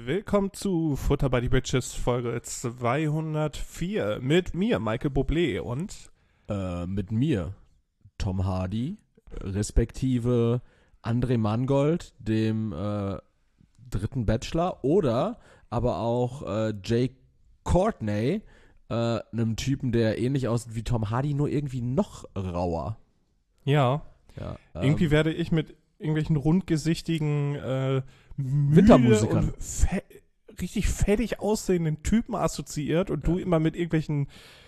Willkommen zu Futter by the Bitches Folge 204 mit mir, Michael Bublé und mit mir, Tom Hardy, respektive André Mangold, dem dritten Bachelor, oder aber auch Jake Courtney, einem Typen, der ähnlich aussieht wie Tom Hardy, nur irgendwie noch rauer. ja, irgendwie werde ich mit irgendwelchen rundgesichtigen Wintermusikern und richtig fettig aussehenden Typen assoziiert und du immer mit irgendwelchen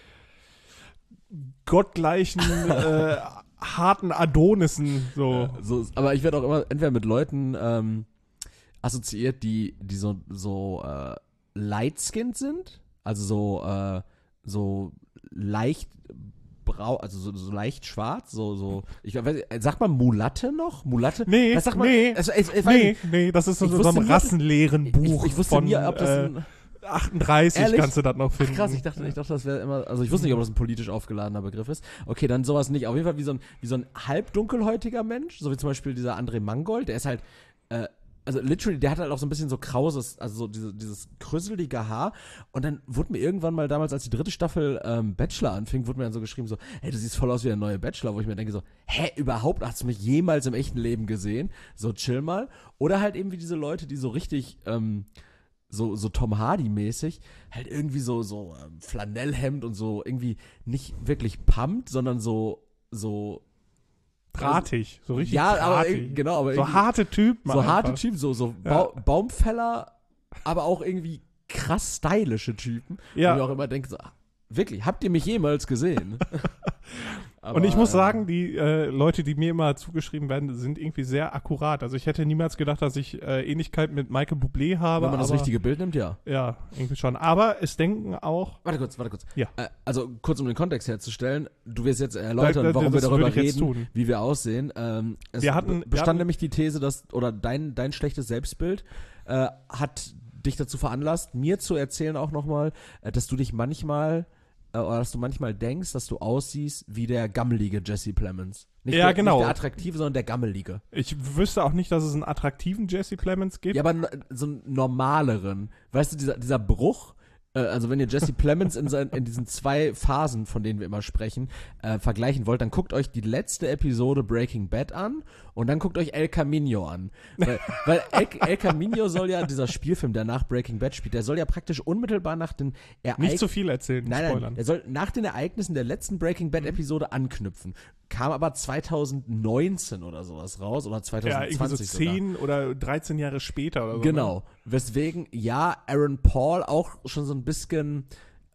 gottgleichen harten Adonissen so. Aber ich werde auch immer entweder mit Leuten assoziiert, die so light-skinned sind, also so leicht also so leicht schwarz, ich weiß, sagt man Mulatte noch? Mulatte? Nee, was sagt man? nee, nee, das ist so ein rassenleeren Buch ich wusste von nie, ob das 38 ehrlich? kannst du das noch finden. Ach krass, ich dachte, das wäre immer, also ich wusste nicht, ob das ein politisch aufgeladener Begriff ist. Okay, dann sowas nicht. Auf jeden Fall wie so ein halbdunkelhäutiger Mensch, so wie zum Beispiel dieser André Mangold, der ist halt, also literally, der hat halt auch so ein bisschen so krauses, also so dieses krüsselige Haar. Und dann wurde mir irgendwann mal damals, als die dritte Staffel Bachelor anfing, wurde mir dann so geschrieben, so, hey, du siehst voll aus wie der neue Bachelor, wo ich mir denke so, hä, überhaupt, hast du mich jemals im echten Leben gesehen? So, chill mal. Oder halt eben wie diese Leute, die so richtig, so Tom Hardy-mäßig, halt irgendwie so Flanellhemd und so irgendwie nicht wirklich pumpt, sondern so drahtig, so richtig ja, drahtig. Aber genau, aber so harte Typen. so einfach. harte Typen, Baumfäller, aber auch irgendwie krass stylische Typen. Ja. Und ich auch immer denke so, wirklich, habt ihr mich jemals gesehen? Und ich muss sagen, die Leute, die mir immer zugeschrieben werden, sind irgendwie sehr akkurat. Also ich hätte niemals gedacht, dass ich Ähnlichkeit mit Michael Bublé habe. wenn man das richtige Bild nimmt, ja. Ja, irgendwie schon. Aber es denken auch... Warte kurz. Ja. Also kurz, um den Kontext herzustellen, du wirst jetzt erläutern, warum wir darüber reden, wie wir aussehen. Es bestand nämlich die These, dein schlechtes Selbstbild hat dich dazu veranlasst, mir zu erzählen auch nochmal, dass du dich manchmal denkst, dass du aussiehst wie der gammelige Jesse Plemons. Nicht Ja, genau. Nicht der attraktive, sondern der gammelige. Ich wüsste auch nicht, dass es einen attraktiven Jesse Plemons gibt. Ja, aber so einen normaleren. Weißt du, dieser Bruch, also wenn ihr Jesse Plemons in diesen zwei Phasen, von denen wir immer sprechen, vergleichen wollt, dann guckt euch die letzte Episode Breaking Bad an und dann guckt euch El Camino an. Weil El Camino soll ja, dieser Spielfilm, der nach Breaking Bad spielt, der soll ja praktisch unmittelbar nach den Ereignissen... Nicht zu viel erzählen, Nein, der soll nach den Ereignissen der letzten Breaking Bad Episode anknüpfen. Kam aber 2019 oder sowas raus, oder 2020 irgendwie so 10 oder 13 Jahre später oder so. Genau. Ne? Weswegen, ja, Aaron Paul auch schon so ein bisschen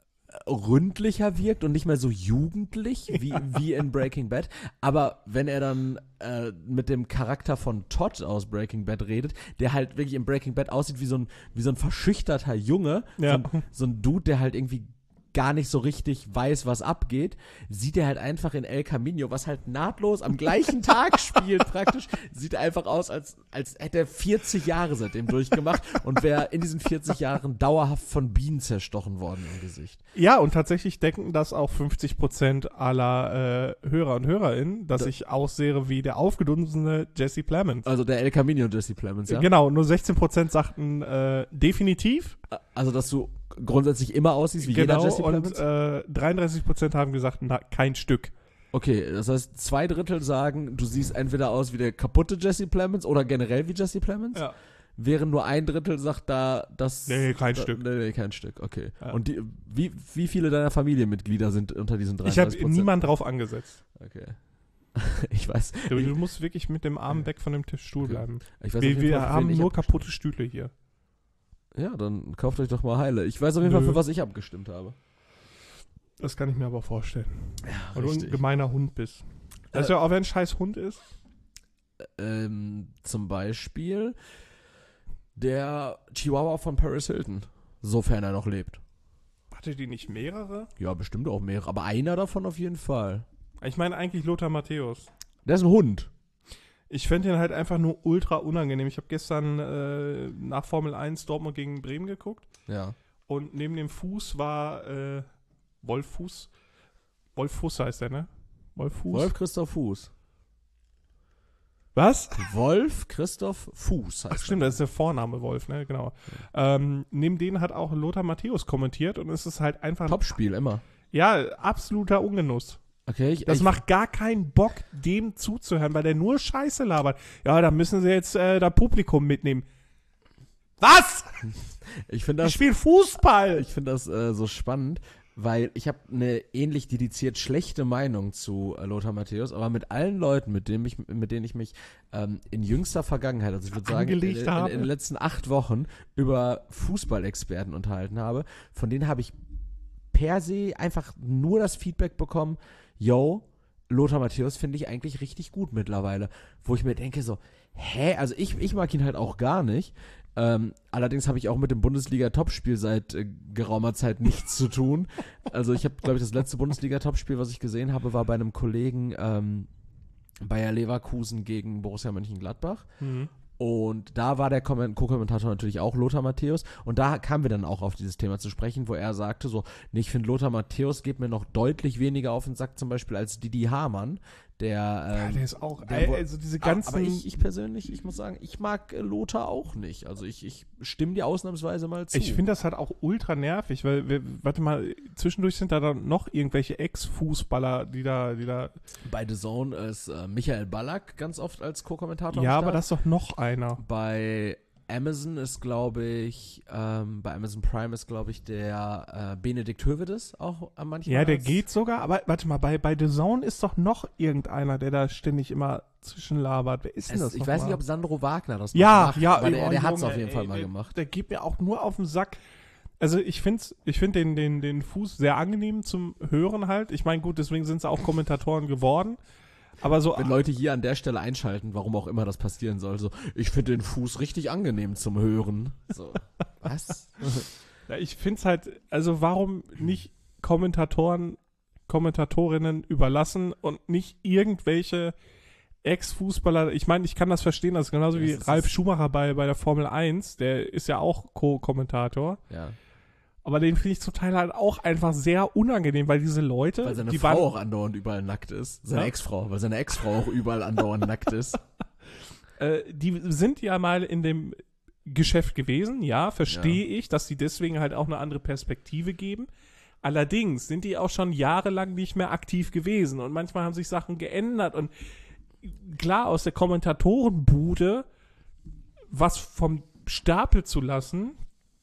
ründlicher wirkt und nicht mehr so jugendlich wie in Breaking Bad. Aber wenn er dann mit dem Charakter von Todd aus Breaking Bad redet, der halt wirklich in Breaking Bad aussieht wie so ein verschüchterter Junge, ja. so ein Dude, der halt irgendwie gar nicht so richtig weiß, was abgeht, sieht er halt einfach in El Camino, was halt nahtlos am gleichen Tag spielt praktisch, sieht einfach aus, als hätte er 40 Jahre seitdem durchgemacht und wäre in diesen 40 Jahren dauerhaft von Bienen zerstochen worden im Gesicht. Ja, und tatsächlich denken das auch 50% aller Hörer und Hörerinnen, dass ich aussehe wie der aufgedunsene Jesse Plemons. Also der El Camino Jesse Plemons, ja? Genau, nur 16% sagten definitiv. Also, dass du grundsätzlich immer aussiehst wie jeder Jesse Plemons? Und 33% haben gesagt, kein Stück. Okay, das heißt, 2/3 sagen, du siehst entweder aus wie der kaputte Jesse Plemons oder generell wie Jesse Plemons. Ja. Während nur 1/3 sagt das... Nee, kein Stück. Nee, kein Stück, okay. Ja. Und wie viele deiner Familienmitglieder sind unter diesen 33%? Ich habe niemand drauf angesetzt. Okay. Ich weiß. Du musst wirklich mit dem Arm weg von dem Stuhl bleiben. Ich weiß Wir haben nur kaputte Stühle hier. Ja, dann kauft euch doch mal Heile. Ich weiß auf jeden Fall, für was ich abgestimmt habe. Das kann ich mir aber vorstellen. Ja, weil du ein gemeiner Hund bist. Das ist ja auch, wenn ein scheiß Hund ist. Zum Beispiel der Chihuahua von Paris Hilton, sofern er noch lebt. Hatte die nicht mehrere? Ja, bestimmt auch mehrere, aber einer davon auf jeden Fall. Ich meine eigentlich Lothar Matthäus. Der ist ein Hund. Ich fände ihn halt einfach nur ultra unangenehm. Ich habe gestern nach Formel 1 Dortmund gegen Bremen geguckt. Ja. Und neben dem Fuß war Wolf Fuß heißt der, ne? Wolf Fuß. Wolf Christoph Fuß. Was? Wolf Christoph Fuß heißt Ach stimmt, das ist der Vorname Wolf, ne, genau. Neben denen hat auch Lothar Matthäus kommentiert und es ist halt einfach... Topspiel, immer. Ja, absoluter Ungenuss. Okay, Das macht gar keinen Bock, dem zuzuhören, weil der nur Scheiße labert. Ja, da müssen sie jetzt das Publikum mitnehmen. Was? Ich spiele Fußball. Ich finde das so spannend, weil ich habe eine ähnlich dediziert schlechte Meinung zu Lothar Matthäus, aber mit allen Leuten, mit denen ich mich in jüngster Vergangenheit, also ich würde sagen in den letzten 8 Wochen über Fußballexperten unterhalten habe, von denen habe ich per se einfach nur das Feedback bekommen, yo, Lothar Matthäus finde ich eigentlich richtig gut mittlerweile, wo ich mir denke so, also ich mag ihn halt auch gar nicht. Allerdings habe ich auch mit dem Bundesliga-Topspiel seit geraumer Zeit nichts zu tun. Also ich habe, glaube ich, das letzte Bundesliga-Topspiel, was ich gesehen habe, war bei einem Kollegen Bayer Leverkusen gegen Borussia Mönchengladbach. Mhm. Und da war der Co-Kommentator natürlich auch Lothar Matthäus. Und da kamen wir dann auch auf dieses Thema zu sprechen, wo er sagte so, nee, ich finde Lothar Matthäus geht mir noch deutlich weniger auf den Sack zum Beispiel als Didi Hamann. Der ist auch, also diese ganzen... Aber ich persönlich, ich muss sagen, ich mag Lothar auch nicht. Also ich stimme dir ausnahmsweise mal zu. Ich finde das halt auch ultra nervig, weil, warte mal, zwischendurch sind da dann noch irgendwelche Ex-Fußballer, die da... Bei The Zone ist Michael Ballack ganz oft als Co-Kommentator. Ja, aber das ist doch noch einer. Bei Amazon ist, glaube ich, bei Amazon Prime ist, glaube ich, der Benedikt Hövedes auch manchmal. Ja, der geht sogar, aber warte mal, bei The Zone ist doch noch irgendeiner, der da ständig immer zwischenlabert. Wer ist denn das? Ich weiß nicht, ob Sandro Wagner das macht. Ja, aber der hat es auf jeden Fall mal gemacht. Der geht mir auch nur auf den Sack. Also ich finde den Fuß sehr angenehm zum Hören halt. Ich meine, gut, deswegen sind sie auch Kommentatoren geworden. Aber so, wenn Leute hier an der Stelle einschalten, warum auch immer das passieren soll, so, ich finde den Fuß richtig angenehm zum Hören. So, was? Ja, ich finde es halt, also warum nicht Kommentatorinnen überlassen und nicht irgendwelche Ex-Fußballer, ich meine, ich kann das verstehen, das ist genauso wie Ralf Schumacher bei der Formel 1, der ist ja auch Co-Kommentator. Ja. Aber den finde ich zum Teil halt auch einfach sehr unangenehm, weil diese Leute... Weil seine Frau auch andauernd überall nackt ist. Seine Ex-Frau, weil seine Ex-Frau auch überall andauernd nackt ist. Die sind ja mal in dem Geschäft gewesen, ja, verstehe ich, dass die deswegen halt auch eine andere Perspektive geben. Allerdings sind die auch schon jahrelang nicht mehr aktiv gewesen und manchmal haben sich Sachen geändert und klar, aus der Kommentatorenbude was vom Stapel zu lassen,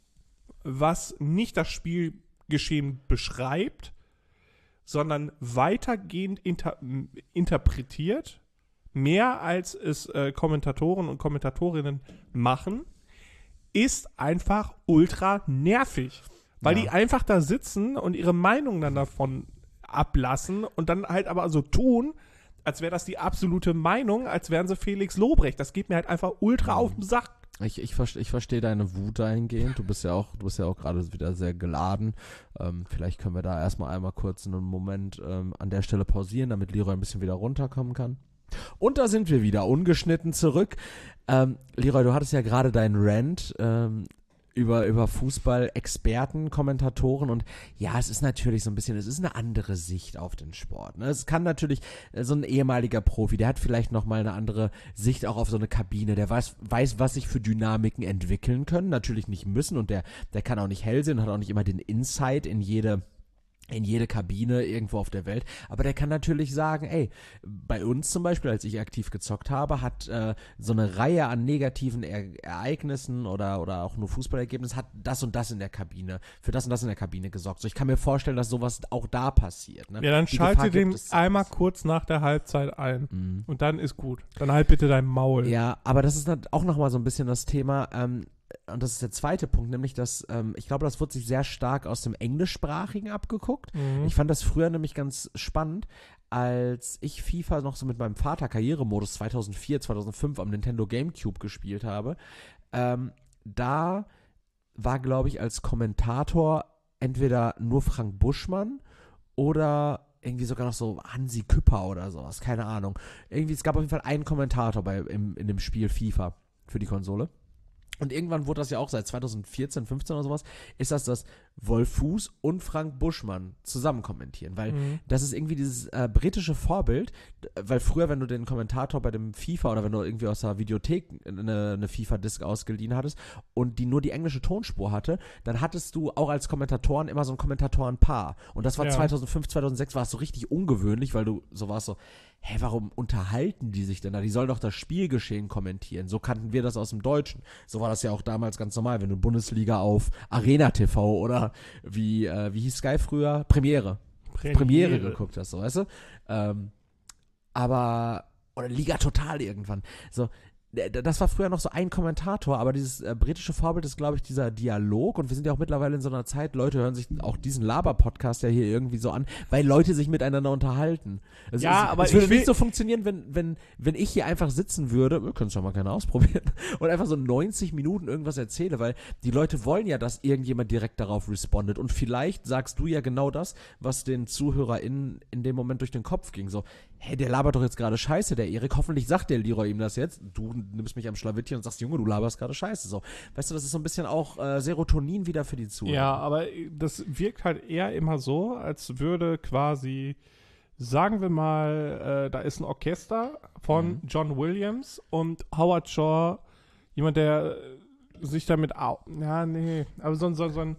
was nicht das Spielgeschehen beschreibt, sondern weitergehend interpretiert, mehr als es Kommentatoren und Kommentatorinnen machen, ist einfach ultra nervig. Weil die einfach da sitzen und ihre Meinung dann davon ablassen und dann halt aber so tun, als wäre das die absolute Meinung, als wären sie Felix Lobrecht. Das geht mir halt einfach ultra auf den Sack. Ich verstehe deine Wut dahingehend. Du bist ja auch gerade wieder sehr geladen. Vielleicht können wir da erstmal einmal kurz einen Moment an der Stelle pausieren, damit Leroy ein bisschen wieder runterkommen kann. Und da sind wir wieder, ungeschnitten zurück. Leroy, du hattest ja gerade deinen Rant über Fußball-Experten, Kommentatoren und ja, es ist natürlich so ein bisschen, es ist eine andere Sicht auf den Sport. Ne? Es kann natürlich so ein ehemaliger Profi, der hat vielleicht nochmal eine andere Sicht auch auf so eine Kabine, der weiß, was sich für Dynamiken entwickeln können, natürlich nicht müssen und der kann auch nicht hell sehen und hat auch nicht immer den Insight in jede Kabine irgendwo auf der Welt, aber der kann natürlich sagen, ey, bei uns zum Beispiel, als ich aktiv gezockt habe, hat so eine Reihe an negativen Ereignissen oder auch nur Fußballergebnissen, hat das und das in der Kabine, für das und das in der Kabine gesorgt. So, ich kann mir vorstellen, dass sowas auch da passiert. Ne? Ja, dann schalte den einmal kurz nach der Halbzeit ein und dann ist gut. Dann halt bitte dein Maul. Ja, aber das ist auch nochmal so ein bisschen das Thema, und das ist der zweite Punkt, nämlich, dass ich glaube, das wird sich sehr stark aus dem Englischsprachigen abgeguckt. Ich fand das früher nämlich ganz spannend, als ich FIFA noch so mit meinem Vater Karrieremodus 2004, 2005 am Nintendo GameCube gespielt habe. Da war, glaube ich, als Kommentator entweder nur Frank Buschmann oder irgendwie sogar noch so Hansi Küpper oder sowas, keine Ahnung. Irgendwie, es gab auf jeden Fall einen Kommentator in dem Spiel FIFA für die Konsole. Und irgendwann wurde das ja auch seit 2014, 15 oder sowas, ist das Wolf Fuß und Frank Buschmann zusammen kommentieren, weil das ist irgendwie dieses britische Vorbild, weil früher, wenn du den Kommentator bei dem FIFA oder wenn du irgendwie aus der Videothek eine FIFA-Disc ausgeliehen hattest und die nur die englische Tonspur hatte, dann hattest du auch als Kommentatoren immer so ein Kommentatorenpaar und das war 2005, 2006 war es so richtig ungewöhnlich, weil du so warst so, hä, warum unterhalten die sich denn da? Die sollen doch das Spielgeschehen kommentieren. So kannten wir das aus dem Deutschen. So war das ja auch damals ganz normal, wenn du Bundesliga auf Arena TV oder wie hieß Sky früher? Premiere geguckt hast, so, weißt du? Oder Liga Total irgendwann. So, das war früher noch so ein Kommentator, aber dieses britische Vorbild ist, glaube ich, dieser Dialog und wir sind ja auch mittlerweile in so einer Zeit, Leute hören sich auch diesen Laber-Podcast ja hier irgendwie so an, weil Leute sich miteinander unterhalten. Es würde nicht so funktionieren, wenn ich hier einfach sitzen würde, wir können es schon mal gerne ausprobieren, und einfach so 90 Minuten irgendwas erzähle, weil die Leute wollen ja, dass irgendjemand direkt darauf respondet und vielleicht sagst du ja genau das, was den ZuhörerInnen in dem Moment durch den Kopf ging, so, hey, der labert doch jetzt gerade Scheiße, der Erik, hoffentlich sagt der Leroy ihm das jetzt, du nimmst mich am Schlawittchen und sagst, Junge, du laberst gerade Scheiße, so. Weißt du, das ist so ein bisschen auch Serotonin wieder für die Zuhörer. Ja, aber das wirkt halt eher immer so, als würde quasi, sagen wir mal, da ist ein Orchester von John Williams und Howard Shore, jemand, der sich damit, aber so ein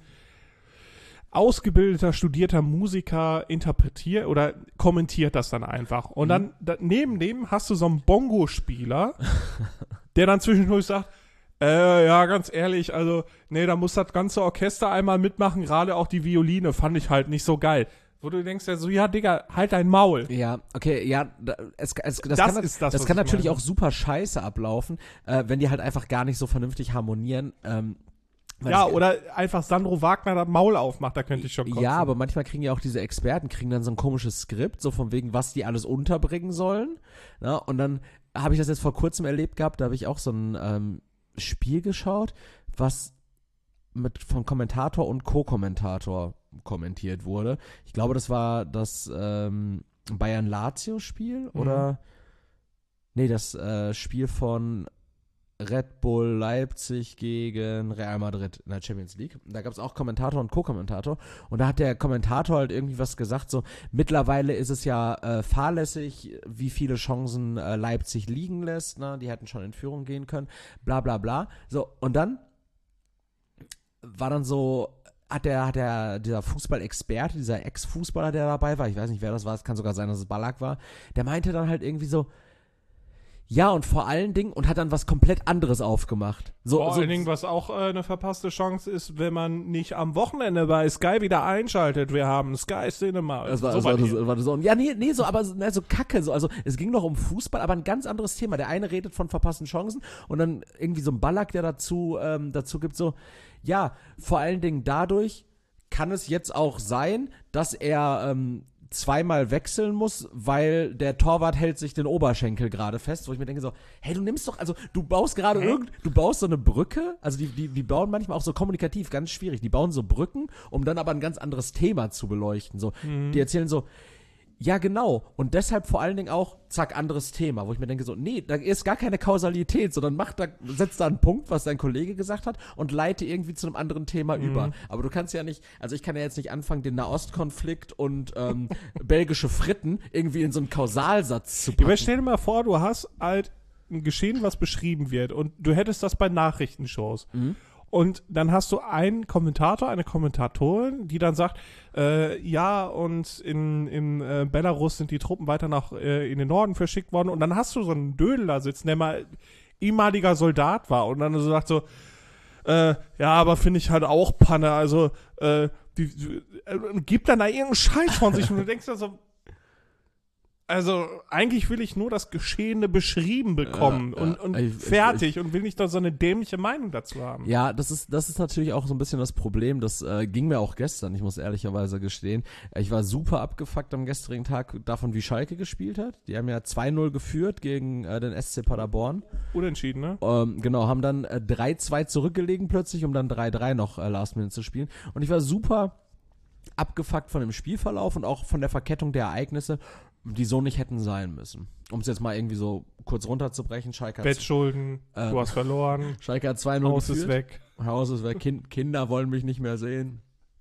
ausgebildeter, studierter Musiker interpretiert oder kommentiert das dann einfach. Und dann neben dem hast du so einen Bongo-Spieler, der dann zwischendurch sagt, ja, ganz ehrlich, also, nee, da muss das ganze Orchester einmal mitmachen, gerade auch die Violine fand ich halt nicht so geil. Wo du denkst ja so, ja, Digga, halt dein Maul. Ja, okay, ja, das kann natürlich auch super scheiße ablaufen, wenn die halt einfach gar nicht so vernünftig harmonieren, ja, oder einfach Sandro Wagner das Maul aufmacht, da könnte ich schon kotzen. Ja, aber manchmal kriegen ja auch diese Experten, dann so ein komisches Skript, so von wegen, was die alles unterbringen sollen. Na, und dann habe ich das jetzt vor kurzem erlebt gehabt, da habe ich auch so ein Spiel geschaut, was vom Kommentator und Co-Kommentator kommentiert wurde. Ich glaube, das war das Bayern-Lazio-Spiel oder das Spiel von Red Bull Leipzig gegen Real Madrid in der Champions League. Da gab es auch Kommentator und Co-Kommentator und da hat der Kommentator halt irgendwie was gesagt, so mittlerweile ist es ja fahrlässig, wie viele Chancen Leipzig liegen lässt, ne? Die hätten schon in Führung gehen können, bla bla bla. So, und dann war dann so, hat dieser Fußballexperte, dieser Ex-Fußballer, der dabei war, ich weiß nicht, wer das war, es kann sogar sein, dass es Ballack war, der meinte dann halt irgendwie so, ja, und vor allen Dingen, und hat dann was komplett anderes aufgemacht. Vor allen Dingen, was auch eine verpasste Chance ist, wenn man nicht am Wochenende bei Sky wieder einschaltet. Wir haben Sky Cinema. Das war so. Ja, nee, so, aber so Kacke. So. Also, es ging doch um Fußball, aber ein ganz anderes Thema. Der eine redet von verpassten Chancen und dann irgendwie so ein Ballack, der dazu gibt, so, ja, vor allen Dingen dadurch kann es jetzt auch sein, dass er zweimal wechseln muss, weil der Torwart hält sich den Oberschenkel gerade fest, wo ich mir denke so, hey, du nimmst doch, also du baust gerade du baust so eine Brücke, also die bauen manchmal auch so kommunikativ ganz schwierig, die bauen so Brücken, um dann aber ein ganz anderes Thema zu beleuchten, so, die erzählen so, ja, genau. Und deshalb vor allen Dingen auch, zack, anderes Thema, wo ich mir denke so, nee, da ist gar keine Kausalität, sondern setzt da einen Punkt, was dein Kollege gesagt hat und leite irgendwie zu einem anderen Thema über. Aber du kannst ja nicht, also ich kann ja jetzt nicht anfangen, den Nahostkonflikt und belgische Fritten irgendwie in so einen Kausalsatz zu packen. Aber stell dir mal vor, du hast halt ein Geschehen, was beschrieben wird und du hättest das bei Nachrichtenshows. Und dann hast du einen Kommentator, eine Kommentatorin, die dann sagt, ja, und in Belarus sind die Truppen weiter in den Norden verschickt worden. Und dann hast du so einen Dödel da sitzen, der mal ehemaliger Soldat war. Und dann so sagt so, ja, aber finde ich halt auch Panne. Also, gibt dann da irgendeinen Scheiß von sich. Und du denkst dann so, also, eigentlich will ich nur das Geschehene beschrieben bekommen und fertig und will nicht da so eine dämliche Meinung dazu haben. Ja, das ist natürlich auch so ein bisschen das Problem. Das ging mir auch gestern, ich muss ehrlicherweise gestehen. Ich war super abgefuckt am gestrigen Tag davon, wie Schalke gespielt hat. Die haben ja 2-0 geführt gegen den SC Paderborn. Unentschieden, ne? Genau, haben dann 3-2 zurückgelegen plötzlich, um dann 3-3 noch Last Minute zu spielen. Und ich war super abgefuckt von dem Spielverlauf und auch von der Verkettung der Ereignisse, die so nicht hätten sein müssen. Um es jetzt mal irgendwie so kurz runterzubrechen. Schalke Bettschulden, du hast verloren. Schalke hat 2-0 Haus ist weg. Haus ist weg. Kinder wollen mich nicht mehr sehen.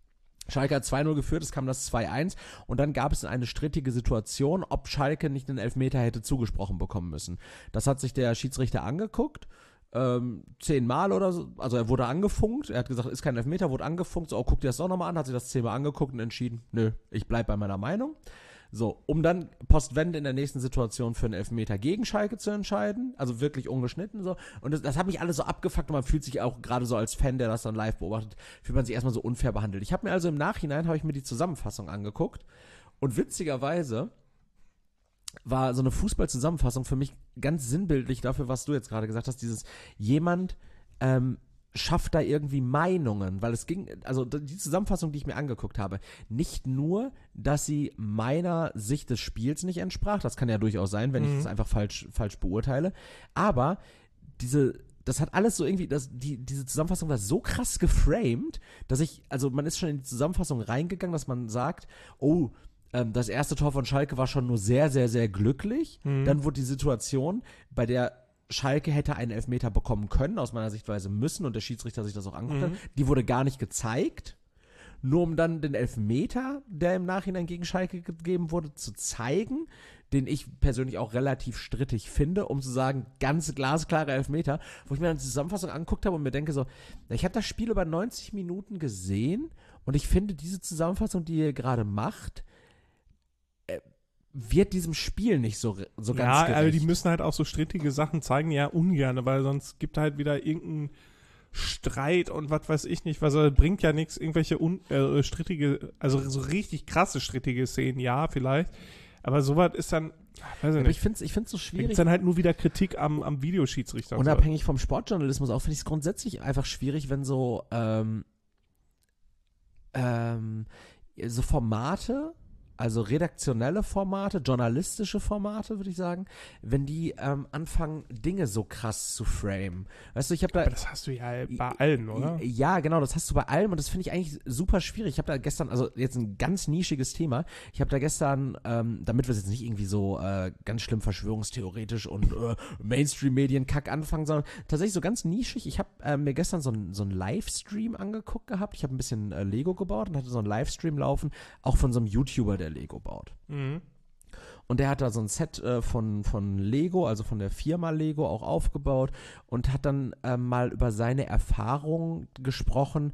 Schalke hat 2-0 geführt, es kam das 2-1 und dann gab es eine strittige Situation, ob Schalke nicht einen Elfmeter hätte zugesprochen bekommen müssen. Das hat sich der Schiedsrichter angeguckt, 10-mal oder so, also er wurde angefunkt, er hat gesagt, ist kein Elfmeter, wurde angefunkt, so, guck dir das doch nochmal an, hat sich das 10-mal angeguckt und entschieden, nö, ich bleib bei meiner Meinung. So, um dann postwendend in der nächsten Situation für einen Elfmeter gegen Schalke zu entscheiden, also wirklich ungeschnitten so. Und das hat mich alles so abgefuckt und man fühlt sich auch gerade so als Fan, der das dann live beobachtet, fühlt man sich erstmal so unfair behandelt. Ich habe mir also im Nachhinein, habe ich mir die Zusammenfassung angeguckt und witzigerweise war so eine Fußball-Zusammenfassung für mich ganz sinnbildlich dafür, was du jetzt gerade gesagt hast, dieses jemand schafft da irgendwie Meinungen, weil es ging, also die Zusammenfassung, die ich mir angeguckt habe, nicht nur, dass sie meiner Sicht des Spiels nicht entsprach, das kann ja durchaus sein, wenn ich das einfach falsch beurteile, aber das hat alles so irgendwie, diese Zusammenfassung war so krass geframed, dass man ist schon in die Zusammenfassung reingegangen, dass man sagt, oh, das erste Tor von Schalke war schon nur sehr, sehr, sehr glücklich, dann wurde die Situation, bei der Schalke hätte einen Elfmeter bekommen können, aus meiner Sichtweise müssen, und der Schiedsrichter sich das auch angeguckt hat. Die wurde gar nicht gezeigt, nur um dann den Elfmeter, der im Nachhinein gegen Schalke gegeben wurde, zu zeigen, den ich persönlich auch relativ strittig finde, um zu sagen, ganz glasklare Elfmeter, wo ich mir dann die Zusammenfassung angeguckt habe und mir denke so, ich habe das Spiel über 90 Minuten gesehen und ich finde, diese Zusammenfassung, die ihr gerade macht, wird diesem Spiel nicht so ganz gerecht. Ja, aber die müssen halt auch so strittige Sachen zeigen, ja ungern, weil sonst gibt halt wieder irgendeinen Streit und was weiß ich nicht, bringt ja nichts, irgendwelche strittige, also so richtig krasse strittige Szenen, ja, vielleicht, aber sowas ist dann, weiß ich nicht. Ich find's so schwierig. Da gibt's dann halt nur wieder Kritik am Videoschiedsrichter. Unabhängig vom Sportjournalismus auch, finde ich es grundsätzlich einfach schwierig, wenn so so Formate, also redaktionelle Formate, journalistische Formate, würde ich sagen, wenn die anfangen, Dinge so krass zu framen. Weißt du, aber das hast du ja bei allen, oder? Ja, genau, das hast du bei allem und das finde ich eigentlich super schwierig. Ich habe da gestern, also jetzt ein ganz nischiges Thema, ich habe da gestern, damit wir es jetzt nicht irgendwie so ganz schlimm verschwörungstheoretisch und Mainstream-Medien-Kack anfangen, sondern tatsächlich so ganz nischig. Ich habe mir gestern so einen Livestream angeguckt gehabt. Ich habe ein bisschen Lego gebaut und hatte so einen Livestream laufen, auch von so einem YouTuber, der Lego baut. Und der hat da so ein Set von Lego, also von der Firma Lego auch aufgebaut und hat dann mal über seine Erfahrungen gesprochen,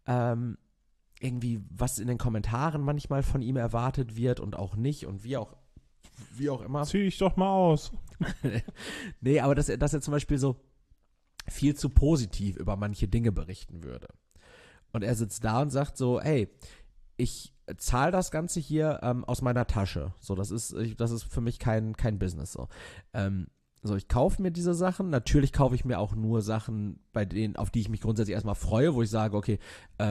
irgendwie was in den Kommentaren manchmal von ihm erwartet wird und auch nicht und wie auch immer. Zieh dich doch mal aus. Nee, aber dass er zum Beispiel so viel zu positiv über manche Dinge berichten würde. Und er sitzt da und sagt so, hey, ich zahle das Ganze hier aus meiner Tasche. So, das ist für mich kein Business. So, ich kaufe mir diese Sachen. Natürlich kaufe ich mir auch nur Sachen, auf die ich mich grundsätzlich erstmal freue, wo ich sage, okay,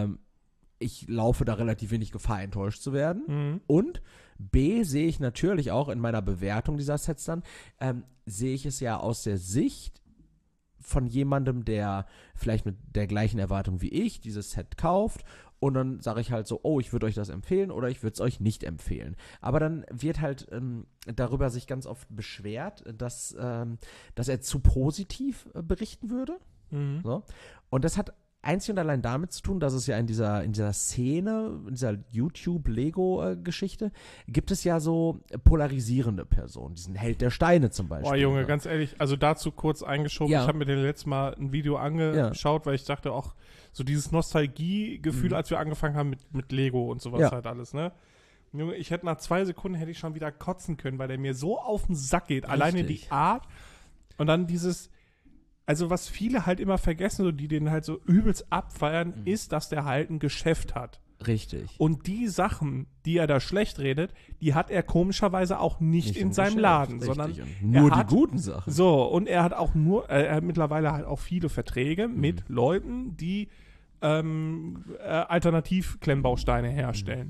ich laufe da relativ wenig Gefahr, enttäuscht zu werden. Und B, sehe ich natürlich auch in meiner Bewertung dieser Sets dann, sehe ich es ja aus der Sicht von jemandem, der vielleicht mit der gleichen Erwartung wie ich dieses Set kauft. Und dann sage ich halt so, oh, ich würde euch das empfehlen oder ich würde es euch nicht empfehlen. Aber dann wird halt darüber sich ganz oft beschwert, dass er zu positiv berichten würde. So. Und das hat einzig und allein damit zu tun, dass es ja in dieser Szene, in dieser YouTube-Lego-Geschichte, gibt es ja so polarisierende Personen. Diesen Held der Steine zum Beispiel. Boah, Junge, ganz ehrlich, also dazu kurz eingeschoben. Ja. Ich habe mir den letzten Mal ein Video angeschaut, weil ich dachte auch, so dieses Nostalgie-Gefühl, als wir angefangen haben mit Lego und sowas halt alles, ne? Junge, ich hätte nach 2 Sekunden hätte ich schon wieder kotzen können, weil der mir so auf den Sack geht. Richtig. Alleine die Art und dann dieses, also was viele halt immer vergessen, so die den halt so übelst abfeiern, ist, dass der halt ein Geschäft hat. Richtig. Und die Sachen, die er da schlecht redet, die hat er komischerweise auch nicht in seinem Laden, richtig. sondern nur die guten Sachen. So, und er hat auch er hat mittlerweile halt auch viele Verträge mit Leuten, die Alternativ-Klemmbausteine herstellen.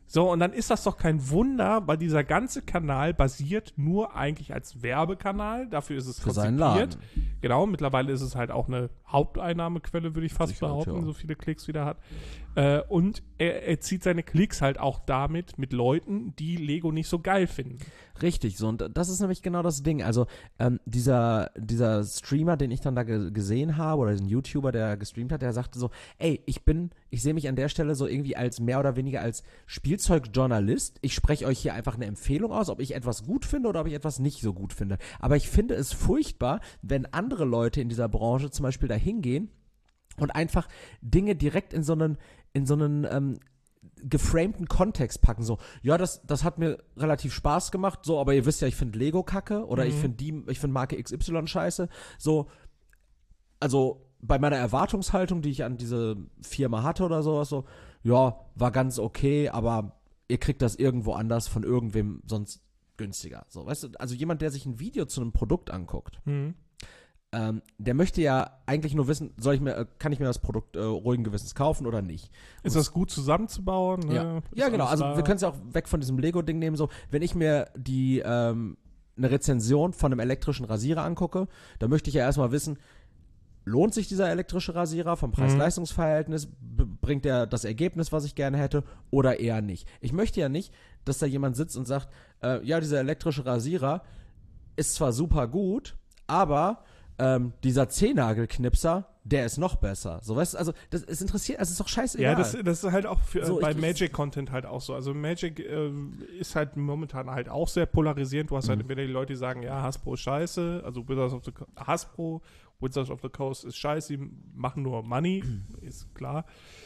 So, und dann ist das doch kein Wunder, weil dieser ganze Kanal basiert nur eigentlich als Werbekanal. Dafür ist es Für seinen Laden. Genau, mittlerweile ist es halt auch eine Haupteinnahmequelle, würde ich fast Sicher, behaupten, ja. so viele Klicks wie er hat. Und er zieht seine Klicks halt auch damit mit Leuten, die Lego nicht so geil finden. Richtig, so, und das ist nämlich genau das Ding. Also, dieser Streamer, den ich dann da gesehen habe, oder diesen YouTuber, der gestreamt hat, der sagte so, ey, ich sehe mich an der Stelle so irgendwie als mehr oder weniger als Spielzeugjournalist. Ich spreche euch hier einfach eine Empfehlung aus, ob ich etwas gut finde oder ob ich etwas nicht so gut finde. Aber ich finde es furchtbar, wenn andere Leute in dieser Branche zum Beispiel da hingehen und einfach Dinge direkt in so einen geframten Kontext packen, so, ja, das hat mir relativ Spaß gemacht, so, aber ihr wisst ja, ich finde Lego kacke oder ich finde Marke XY scheiße, so, also bei meiner Erwartungshaltung, die ich an diese Firma hatte oder sowas, so, ja, war ganz okay, aber ihr kriegt das irgendwo anders von irgendwem sonst günstiger, so, weißt du, also jemand, der sich ein Video zu einem Produkt anguckt, der möchte ja eigentlich nur wissen, kann ich mir das Produkt ruhigen Gewissens kaufen oder nicht? Ist das gut zusammenzubauen? Ne? Ja, genau. Also wir können es ja auch weg von diesem Lego-Ding nehmen. So, wenn ich mir eine Rezension von einem elektrischen Rasierer angucke, dann möchte ich ja erstmal wissen, lohnt sich dieser elektrische Rasierer vom Preis-Leistungs-Verhältnis? Bringt er das Ergebnis, was ich gerne hätte, oder eher nicht? Ich möchte ja nicht, dass da jemand sitzt und sagt, ja, dieser elektrische Rasierer ist zwar super gut, aber dieser Zehnagelknipser, der ist noch besser. So, weißt du, also das ist interessiert, also ist doch scheißegal. Ja, das ist halt auch So, bei Magic-Content halt auch so. Also Magic ist halt momentan halt auch sehr polarisierend. Du hast halt entweder die Leute, die sagen, ja, Hasbro ist scheiße, also Wizards of the Coast ist scheiße, die machen nur Money, ist klar.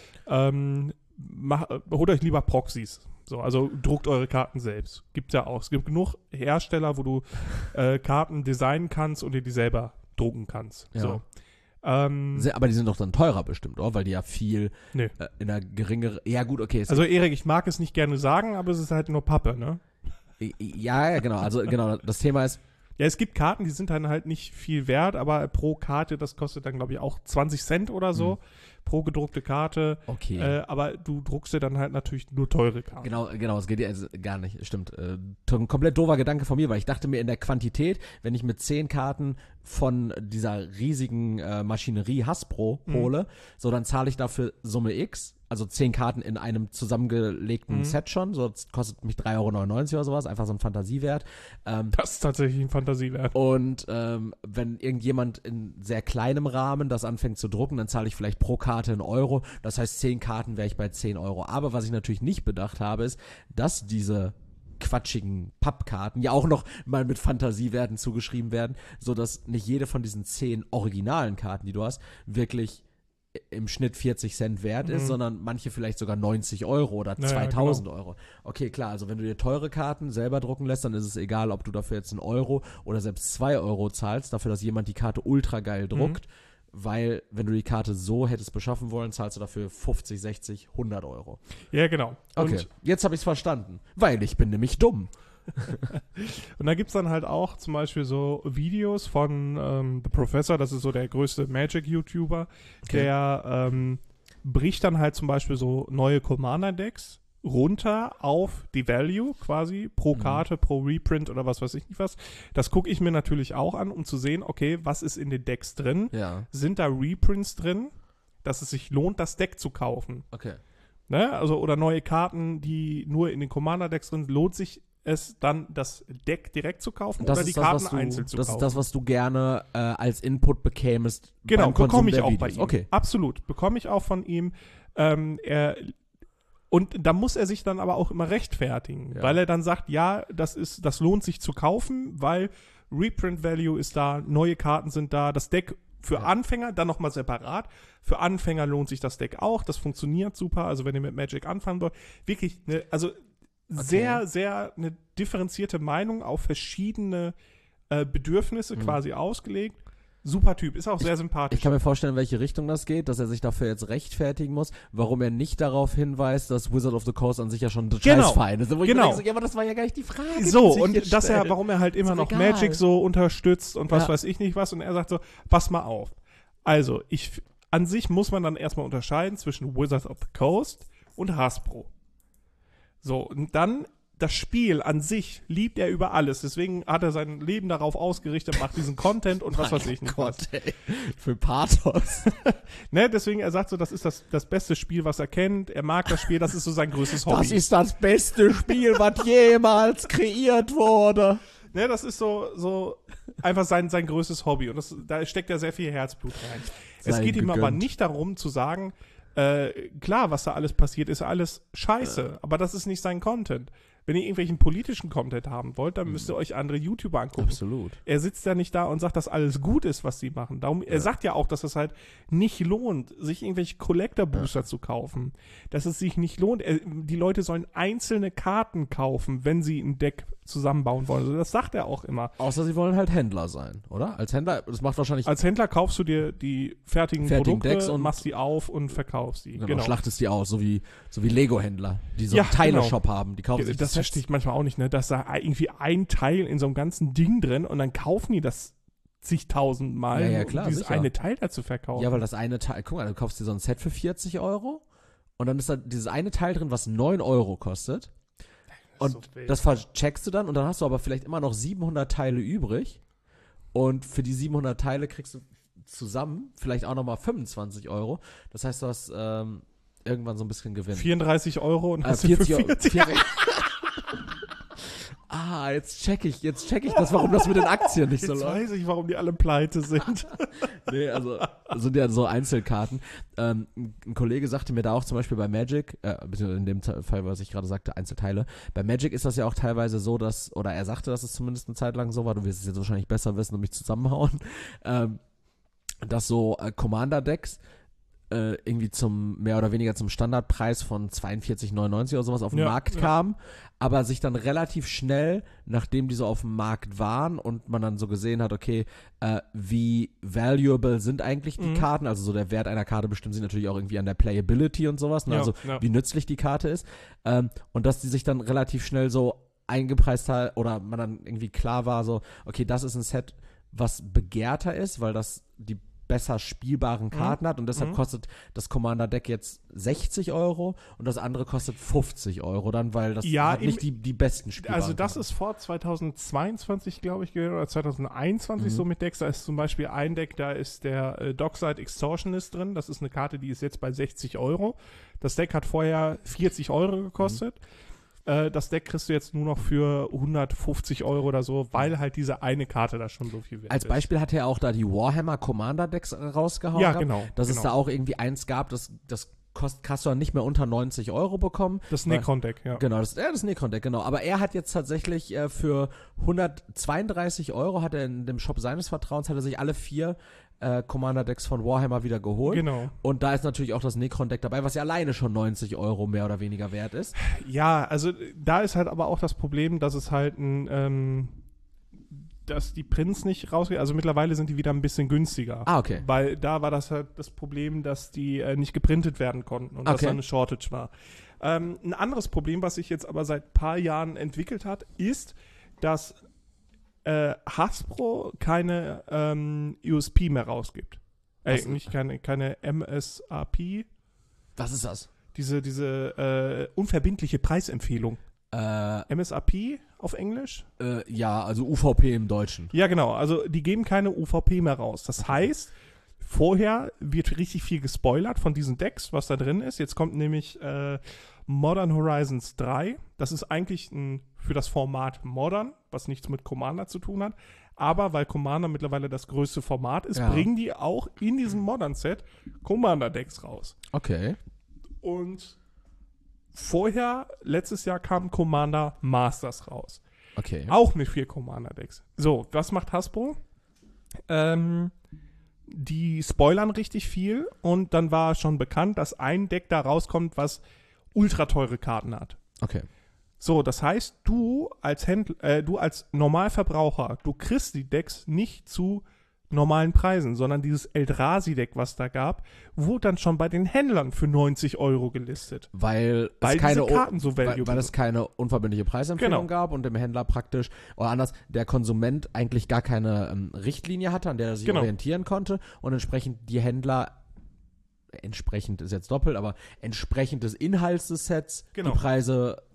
Holt euch lieber Proxys. So, also druckt eure Karten selbst. Gibt ja auch. Es gibt genug Hersteller, wo du Karten designen kannst und dir die selber drucken kannst. Ja. So. Aber die sind doch dann teurer bestimmt, oder? Weil die ja viel Nee. In einer geringeren. Ja, gut, okay. Also, Erik, ich mag es nicht gerne sagen, aber es ist halt nur Pappe, ne? Ja, genau. Also, genau, das Thema ist. Ja, es gibt Karten, die sind dann halt nicht viel wert, aber pro Karte, das kostet dann, glaube ich, auch 20 Cent oder so. Pro gedruckte Karte. Okay. Aber du druckst dir dann halt natürlich nur teure Karten. Genau, es geht ja also gar nicht, stimmt. Ein komplett doofer Gedanke von mir, weil ich dachte mir in der Quantität, wenn ich mit 10 Karten von dieser riesigen Maschinerie Hasbro hole, so dann zahle ich dafür Summe X, also 10 Karten in einem zusammengelegten Set schon, so das kostet mich 3,99 € oder sowas, einfach so ein Fantasiewert. Das ist tatsächlich ein Fantasiewert. Und wenn irgendjemand in sehr kleinem Rahmen das anfängt zu drucken, dann zahle ich vielleicht pro Karte 1 €. Das heißt, 10 Karten wäre ich bei 10 €. Aber was ich natürlich nicht bedacht habe, ist, dass diese quatschigen Pappkarten ja auch noch mal mit Fantasiewerten zugeschrieben werden, sodass nicht jede von diesen 10 originalen Karten, die du hast, wirklich im Schnitt 40 Cent wert ist, sondern manche vielleicht sogar 90 € oder 2000 €. Okay, klar, also wenn du dir teure Karten selber drucken lässt, dann ist es egal, ob du dafür jetzt 1 € oder selbst 2 € zahlst, dafür, dass jemand die Karte ultra geil druckt, weil wenn du die Karte so hättest beschaffen wollen, zahlst du dafür 50, 60, 100 €. Ja, genau. Okay, Und jetzt habe ich es verstanden, weil ich bin nämlich dumm. Und da gibt es dann halt auch zum Beispiel so Videos von The Professor, das ist so der größte Magic-YouTuber, der bricht dann halt zum Beispiel so neue Commander-Decks runter auf die Value quasi pro Karte, pro Reprint oder was weiß ich nicht was. Das gucke ich mir natürlich auch an, um zu sehen, okay, was ist in den Decks drin? Ja. Sind da Reprints drin, dass es sich lohnt, das Deck zu kaufen? Okay. Ne? Also, oder neue Karten, die nur in den Commander-Decks drin sind, lohnt sich es dann, das Deck direkt zu kaufen oder die Karten einzeln zu kaufen. Das ist das, was du gerne als Input bekämest. Genau, beim Konsum bekomme ich der auch Videos. bei ihm. Okay. Absolut, bekomme ich auch von ihm. Und da muss er sich dann aber auch immer rechtfertigen, weil er dann sagt, ja, das lohnt sich zu kaufen, weil Reprint Value ist da, neue Karten sind da, das Deck für Anfänger, dann nochmal separat. Für Anfänger lohnt sich das Deck auch, das funktioniert super, also wenn ihr mit Magic anfangen wollt. Wirklich, sehr, sehr eine differenzierte Meinung auf verschiedene Bedürfnisse quasi ausgelegt. Super Typ, ist auch sehr sympathisch. Ich kann mir vorstellen, in welche Richtung das geht, dass er sich dafür jetzt rechtfertigen muss, warum er nicht darauf hinweist, dass Wizard of the Coast an sich ja schon ein Scheißverein ist. Wo ich mir denke, ja, aber das war ja gar nicht die Frage. So, und warum er halt immer noch egal. Magic so unterstützt und was weiß ich nicht was. Und er sagt so, pass mal auf. Also, an sich muss man dann erstmal unterscheiden zwischen Wizard of the Coast und Hasbro. So, und dann das Spiel an sich liebt er über alles. Deswegen hat er sein Leben darauf ausgerichtet, macht diesen Content und was weiß ich nicht. Gott, ey. Für Pathos. Ne, deswegen, er sagt so, das ist das beste Spiel, was er kennt. Er mag das Spiel, das ist so sein größtes Hobby. Das ist das beste Spiel, was jemals kreiert wurde. Ne, das ist so einfach sein größtes Hobby. Und da steckt er sehr viel Herzblut rein. Es geht ihm aber nicht darum zu sagen, klar, was da alles passiert, ist alles scheiße. Aber das ist nicht sein Content. Wenn ihr irgendwelchen politischen Content haben wollt, dann müsst ihr euch andere YouTuber angucken. Absolut. Er sitzt ja nicht da und sagt, dass alles gut ist, was sie machen. Darum, er sagt ja auch, dass es halt nicht lohnt, sich irgendwelche Collector-Booster zu kaufen. Dass es sich nicht lohnt. Die Leute sollen einzelne Karten kaufen, wenn sie ein Deck zusammenbauen wollen. Also das sagt er auch immer. Außer sie wollen halt Händler sein, oder? Als Händler, das macht wahrscheinlich... Als Händler kaufst du dir die fertigen Produkte Decks und machst die auf und verkaufst die. Genau. Schlachtest die aus, so wie Lego-Händler, die so einen Teile-Shop haben. Die kaufen sich das verstehe ich manchmal auch nicht, ne? Dass da irgendwie ein Teil in so einem ganzen Ding drin und dann kaufen die das zigtausendmal, ja, klar, um dieses sicher. eine Teil da zu verkaufen. Ja, weil das eine Teil, guck mal, du kaufst dir so ein Set für 40 € und dann ist da dieses eine Teil drin, was 9 € kostet. Und das vercheckst du dann und dann hast du aber vielleicht immer noch 700 Teile übrig und für die 700 Teile kriegst du zusammen vielleicht auch nochmal 25 €. Das heißt, du hast irgendwann so ein bisschen Gewinn. 34 € und hast 40 für 40 jetzt check ich das, warum das mit den Aktien nicht so läuft. Jetzt weiß ich, warum die alle pleite sind. Nee, also sind ja so Einzelkarten. Ein Kollege sagte mir da auch zum Beispiel bei Magic, beziehungsweise in dem Fall, was ich gerade sagte, Einzelteile. Bei Magic ist das ja auch teilweise so, dass, oder er sagte, dass es zumindest eine Zeit lang so war, du wirst es jetzt wahrscheinlich besser wissen und mich zusammenhauen, dass so Commander-Decks irgendwie mehr oder weniger zum Standardpreis von 42,99 oder sowas auf den Markt kamen, aber sich dann relativ schnell, nachdem die so auf dem Markt waren und man dann so gesehen hat, okay, wie valuable sind eigentlich die Karten, also so der Wert einer Karte bestimmt sich natürlich auch irgendwie an der Playability und sowas, ne? Also wie nützlich die Karte ist, und dass die sich dann relativ schnell so eingepreist hat oder man dann irgendwie klar war so, okay, das ist ein Set, was begehrter ist, weil das die besser spielbaren Karten hat und deshalb kostet das Commander-Deck jetzt 60 € und das andere kostet 50 € dann, weil das hat nicht die besten spielbaren Also das Karten. ist vor 2022, glaube ich, oder 2021 so mit Decks. Da ist zum Beispiel ein Deck, da ist der Dockside Extortionist drin. Das ist eine Karte, die ist jetzt bei 60 €. Das Deck hat vorher 40 € gekostet. Das Deck kriegst du jetzt nur noch für 150 € oder so, weil halt diese eine Karte da schon so viel wert ist. Als Beispiel hat er auch da die Warhammer Commander Decks rausgehauen. Ja, genau. Dass es da auch irgendwie eins gab, das hast du dann nicht mehr unter 90 € bekommen. Das Necron-Deck, ja. Genau, das Necron-Deck, genau. Aber er hat jetzt tatsächlich für 132 € hat er in dem Shop seines Vertrauens, hat er sich alle 4 Commander-Decks von Warhammer wieder geholt. Genau. Und da ist natürlich auch das Necron-Deck dabei, was ja alleine schon 90 € mehr oder weniger wert ist. Ja, also da ist halt aber auch das Problem, dass es halt dass die Prints nicht rausgehen. Also mittlerweile sind die wieder ein bisschen günstiger. Ah, okay. Weil da war das halt das Problem, dass die nicht geprintet werden konnten und dass da eine Shortage war. Ein anderes Problem, was sich jetzt aber seit ein paar Jahren entwickelt hat, ist, dass Hasbro keine USP mehr rausgibt. Nicht keine MSRP. Was ist das? Diese unverbindliche Preisempfehlung. MSRP auf Englisch? Ja, also UVP im Deutschen. Ja, genau. Also die geben keine UVP mehr raus. Das heißt, vorher wird richtig viel gespoilert von diesen Decks, was da drin ist. Jetzt kommt nämlich Modern Horizons 3. Das ist eigentlich für das Format Modern, was nichts mit Commander zu tun hat. Aber weil Commander mittlerweile das größte Format ist, bringen die auch in diesem Modern-Set Commander-Decks raus. Okay. Und letztes Jahr kam Commander Masters raus. Okay. Auch mit 4 Commander-Decks. So, was macht Hasbro? Die spoilern richtig viel und dann war schon bekannt, dass ein Deck da rauskommt, was ultra teure Karten hat. Okay. So, das heißt, du als Normalverbraucher, du kriegst die Decks nicht zu normalen Preisen, sondern dieses Eldrazi-Deck, was da gab, wurde dann schon bei den Händlern für 90 € gelistet. Weil diese Karten so valuable weil es keine unverbindliche Preisempfehlung gab und dem Händler praktisch, oder anders, der Konsument eigentlich gar keine Richtlinie hatte, an der er sich orientieren konnte und entsprechend die Händler, entsprechend ist jetzt doppelt, aber entsprechend des Inhalts des Sets die Preise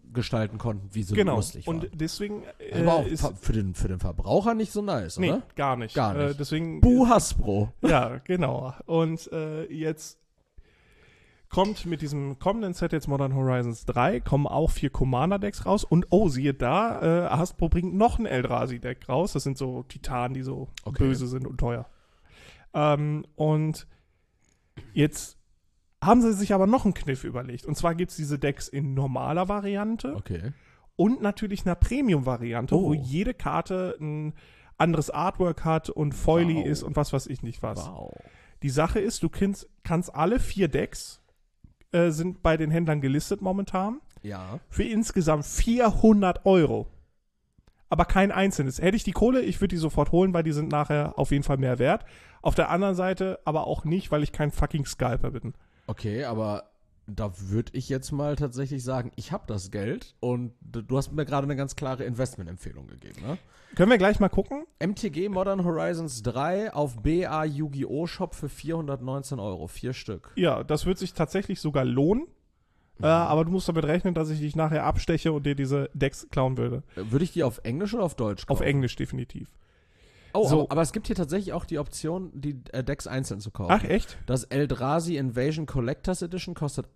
gestalten konnten, wie sie Genau. lustig waren. Und deswegen Aber auch ist für den Verbraucher nicht so nice, nee, oder? gar nicht. Gar nicht. Deswegen Buh Hasbro. ja, genau. Und jetzt kommt mit diesem kommenden Set jetzt Modern Horizons 3, kommen auch 4 Commander-Decks raus. Und oh, siehe da, Hasbro bringt noch ein Eldrazi-Deck raus. Das sind so Titanen, die so böse sind und teuer. Und jetzt haben sie sich aber noch einen Kniff überlegt. Und zwar gibt es diese Decks in normaler Variante Okay. und natürlich einer Premium-Variante, wo Oh. jede Karte ein anderes Artwork hat und Foily Wow. ist und was weiß ich nicht was. Wow. Die Sache ist, du kannst alle 4 Decks sind bei den Händlern gelistet momentan Ja. für insgesamt 400 €. Aber kein einzelnes. Hätte ich die Kohle, ich würde die sofort holen, weil die sind nachher auf jeden Fall mehr wert. Auf der anderen Seite aber auch nicht, weil ich kein fucking Scalper bin. Okay, aber da würde ich jetzt mal tatsächlich sagen, ich habe das Geld und du hast mir gerade eine ganz klare Investmentempfehlung gegeben, ne? Können wir gleich mal gucken? MTG Modern Horizons 3 auf BA Yu-Gi-Oh! Shop für 419 €, 4 Stück. Ja, das wird sich tatsächlich sogar lohnen. Aber du musst damit rechnen, dass ich dich nachher absteche und dir diese Decks klauen würde. Würde ich die auf Englisch oder auf Deutsch Auf kaufen? Englisch definitiv. Oh, So. aber es gibt hier tatsächlich auch die Option, die Decks einzeln zu kaufen. Ach, echt? Das Eldrazi Invasion Collectors Edition kostet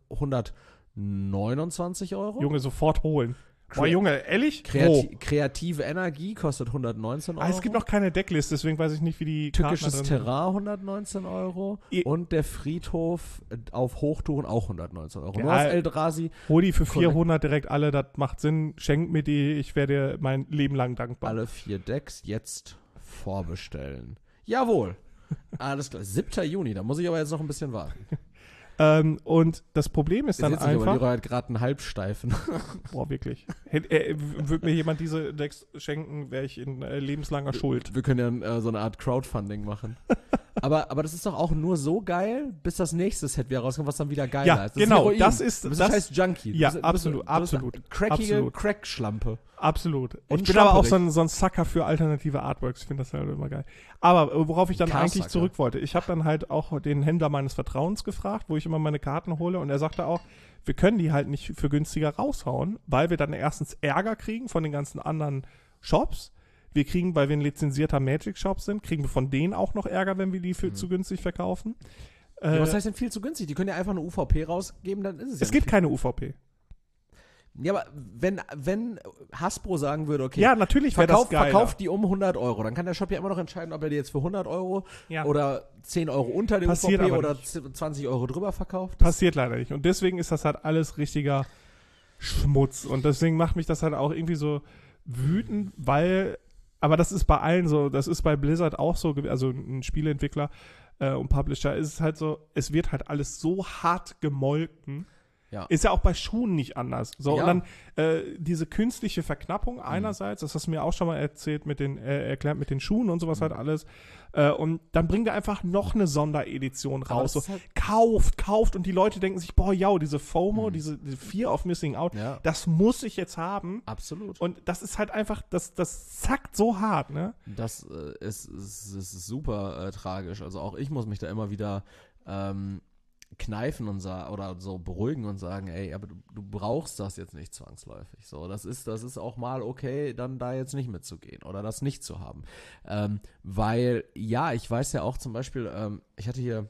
129 €. Junge, sofort holen. Boah, Junge, ehrlich? Kreative Energie kostet 119 €. Es gibt noch keine Decklist, deswegen weiß ich nicht, wie die Tückisches Karten da drin sind. Terrain 119 € und der Friedhof auf Hochtouren auch 119 €. Ja, Nur das Eldrazi, Hol die für 400 direkt alle, das macht Sinn. Schenk mir die, ich werde dir mein Leben lang dankbar. alle 4 Decks jetzt vorbestellen. Jawohl. Alles klar. 7. Juni, da muss ich aber jetzt noch ein bisschen warten. Und das Problem ist dann Jetzt aber einfach, Leroy hat gerade einen Halbsteifen. boah, wirklich. Würde mir jemand diese Decks schenken, wäre ich in lebenslanger Schuld. Wir können ja so eine Art Crowdfunding machen. aber das ist doch auch nur so geil, bis das nächste Set wieder rauskommt, was dann wieder geiler Ja, ist. genau, Heroin. das ist- Du bist das- ein scheiß Junkie. Ja, Du bist absolut, eine absolut, Crackige absolut. Crack-Schlampe. Absolut. Und Ich bin aber auch schlampelig. so ein Sucker für alternative Artworks. Ich finde das halt immer geil. Aber worauf ich dann eigentlich Car-Sucker. zurück wollte, ich habe dann halt auch den Händler meines Vertrauens gefragt, wo ich immer meine Karten hole, und er sagte auch, wir können die halt nicht für günstiger raushauen, weil wir dann erstens Ärger kriegen von den ganzen anderen Shops. Wir kriegen, weil wir ein lizenzierter Magic-Shop sind, kriegen wir von denen auch noch Ärger, wenn wir die für zu günstig verkaufen. Ja, was heißt denn viel zu günstig? Die können ja einfach eine UVP rausgeben, dann ist es ja Es gibt nicht keine UVP. viel. Ja, aber wenn Hasbro sagen würde, okay, Ja, natürlich wäre das geil. verkauft die um 100 €, dann kann der Shop ja immer noch entscheiden, ob er die jetzt für 100 € Ja. oder 10 € unter dem Passiert UVP aber oder nicht. 20 € drüber verkauft. Passiert leider nicht. Und deswegen ist das halt alles richtiger Schmutz. Und deswegen macht mich das halt auch irgendwie so wütend, weil, aber das ist bei allen so, das ist bei Blizzard auch so, also ein Spieleentwickler und Publisher, ist es halt so, es wird halt alles so hart gemolken. Ja. Ist ja auch bei Schuhen nicht anders. So, Ja. und dann diese künstliche Verknappung einerseits, das hast du mir auch schon mal erzählt, erklärt mit den Schuhen und sowas halt alles. Und dann bringt er einfach noch eine Sonderedition Aber raus. das So, ist halt- kauft und die Leute denken sich, boah, ja, diese FOMO, diese Fear of Missing Out, Ja. das muss ich jetzt haben. Absolut. Und das ist halt einfach, das zackt so hart, ne? Das ist super tragisch. Also auch ich muss mich da immer wieder kneifen und oder so beruhigen und sagen, ey, aber du brauchst das jetzt nicht zwangsläufig. So, das ist auch mal okay, dann da jetzt nicht mitzugehen oder das nicht zu haben. Weil, ja, ich weiß ja auch zum Beispiel, ich hatte hier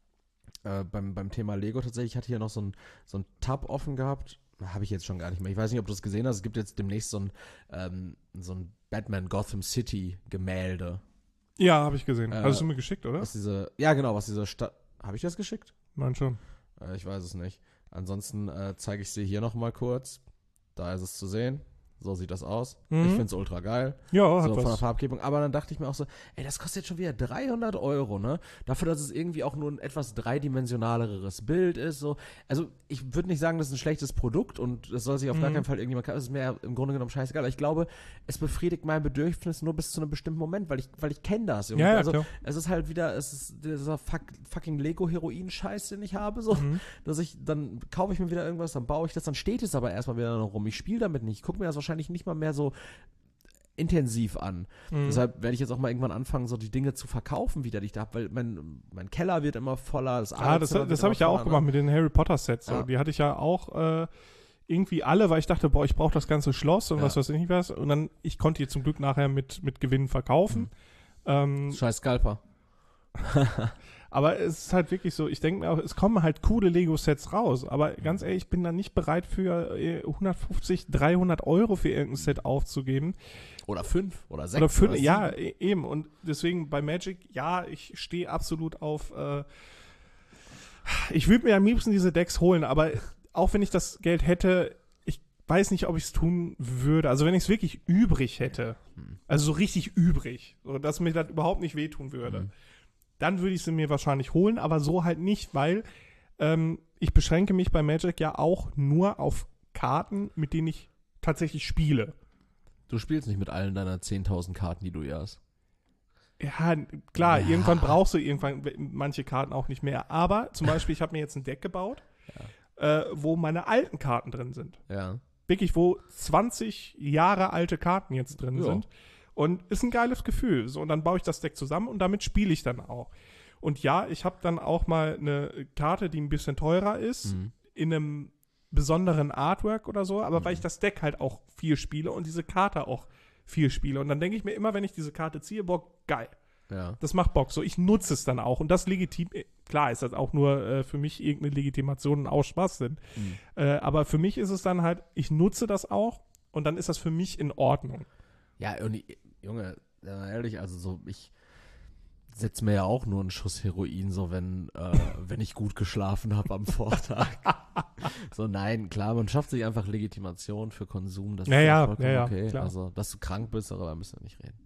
beim Thema Lego tatsächlich, ich hatte hier noch so ein Tab offen gehabt. Habe ich jetzt schon gar nicht mehr. Ich weiß nicht, ob du es gesehen hast. Es gibt jetzt demnächst so ein Batman Gotham City Gemälde. Ja, habe ich gesehen. Hast du mir geschickt, oder? Was diese Stadt. Habe ich das geschickt? Nein, schon. Ich weiß es nicht. Ansonsten zeige ich sie hier nochmal kurz. Da ist es zu sehen. So sieht das aus. Mhm. Ich finde es ultra geil. Ja, hat So von der was. Farbgebung. Aber dann dachte ich mir auch so, ey, das kostet jetzt schon wieder 300 €, ne? Dafür, dass es irgendwie auch nur ein etwas dreidimensionaleres Bild ist. So. Also ich würde nicht sagen, das ist ein schlechtes Produkt und das soll sich auf gar keinen Fall irgendjemand kaufen. Es ist mir im Grunde genommen scheißegal. Aber ich glaube, es befriedigt mein Bedürfnis nur bis zu einem bestimmten Moment, weil ich kenne das. irgendwie. Ja, ja, also klar. es ist halt wieder, es ist dieser fucking Lego-Heroin-Scheiß, den ich habe. So, dass dann kaufe ich mir wieder irgendwas, dann baue ich das, dann steht es aber erstmal wieder noch rum. Ich spiele damit nicht. Ich gucke mir das wahrscheinlich nicht mal mehr so intensiv an. Deshalb werde ich jetzt auch mal irgendwann anfangen, so die Dinge zu verkaufen wieder, die ich da habe, weil mein Keller wird immer voller. Das habe ich ja auch gemacht mit den Harry Potter Sets. So. Ja. Die hatte ich ja auch irgendwie alle, weil ich dachte, boah, ich brauche das ganze Schloss und Ja. was weiß ich nicht was. Und dann, ich konnte die zum Glück nachher mit Gewinn verkaufen. Scheiß Scalper. Aber es ist halt wirklich so, ich denke mir auch, es kommen halt coole Lego-Sets raus. Aber ganz ehrlich, ich bin da nicht bereit für 150, 300 Euro für irgendein Set aufzugeben. Oder 5 oder 6. Oder 5, oder ja, 7. eben. Und deswegen bei Magic, ja, ich stehe absolut auf, ich würde mir am liebsten diese Decks holen, aber auch wenn ich das Geld hätte, ich weiß nicht, ob ich es tun würde. Also wenn ich es wirklich übrig hätte, also so richtig übrig, so dass mir das überhaupt nicht wehtun würde, dann würde ich sie mir wahrscheinlich holen, aber so halt nicht, weil ich beschränke mich bei Magic ja auch nur auf Karten, mit denen ich tatsächlich spiele. Du spielst nicht mit allen deiner 10.000 Karten, die du hier hast. Ja, klar, Ja. irgendwann brauchst du manche Karten auch nicht mehr. Aber zum Beispiel, ich habe mir jetzt ein Deck gebaut, wo meine alten Karten drin sind. Ja. Wirklich, wo 20 Jahre alte Karten jetzt drin Ja. sind. Und ist ein geiles Gefühl. So, und dann baue ich das Deck zusammen und damit spiele ich dann auch. Und ja, ich habe dann auch mal eine Karte, die ein bisschen teurer ist, in einem besonderen Artwork oder so, aber weil ich das Deck halt auch viel spiele und diese Karte auch viel spiele. Und dann denke ich mir immer, wenn ich diese Karte ziehe, boah, geil. Ja. Das macht Bock. So, ich nutze es dann auch. Und das legitim, klar ist das auch nur für mich irgendeine Legitimation und auch Spaß sind. Aber für mich ist es dann halt, ich nutze das auch und dann ist das für mich in Ordnung. Ja, und Junge, ehrlich, also so, ich setze mir ja auch nur einen Schuss Heroin, so wenn ich gut geschlafen habe am Vortag. So, nein, klar, man schafft sich einfach Legitimation für Konsum, das ist vollkommen okay. klar. Also, dass du krank bist, darüber müssen wir nicht reden.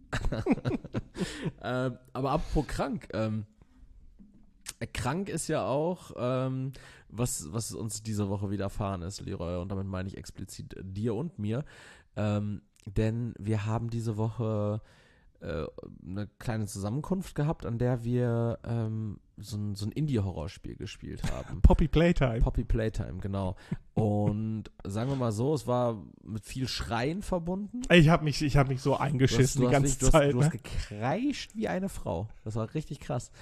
Aber apropos krank, krank ist ja auch, was uns diese Woche widerfahren ist, Leroy, und damit meine ich explizit dir und mir, denn wir haben diese Woche eine kleine Zusammenkunft gehabt, an der wir so ein Indie-Horrorspiel gespielt haben. Poppy Playtime. Poppy Playtime, genau. Und sagen wir mal so, es war mit viel Schreien verbunden. Ich hab mich so eingeschissen die ganze Zeit. Du hast gekreischt wie eine Frau. Das war richtig krass.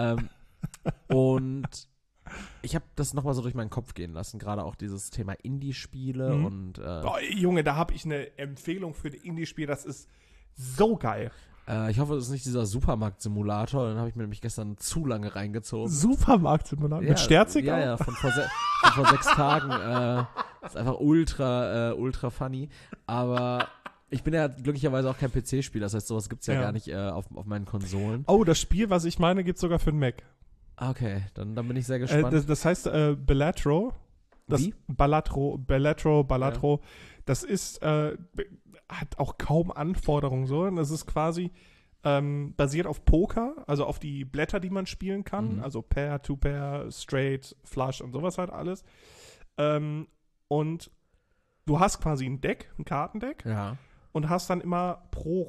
Und ich habe das nochmal so durch meinen Kopf gehen lassen, gerade auch dieses Thema Indie-Spiele und Boah, Junge, da habe ich eine Empfehlung für ein Indie-Spiel, das ist so geil. ich hoffe, es ist nicht dieser Supermarkt-Simulator, dann habe ich mir nämlich gestern zu lange reingezogen. Supermarkt-Simulator? Mit Sterzig ja, auch? Ja, von vor 6 Tagen. Ist einfach ultra funny. Aber ich bin ja glücklicherweise auch kein PC-Spieler, das heißt, sowas gibt es ja gar nicht auf meinen Konsolen. Oh, das Spiel, was ich meine, gibt es sogar für den Mac. Okay, dann bin ich sehr gespannt. Das heißt Balatro. Wie? Balatro. Ja. Das ist, hat auch kaum Anforderungen so. Das ist quasi basiert auf Poker, also auf die Blätter, die man spielen kann. Also Pair, Two-Pair, Straight, Flush und sowas halt alles. Und du hast quasi ein Deck, ein Kartendeck. Ja. Und hast dann immer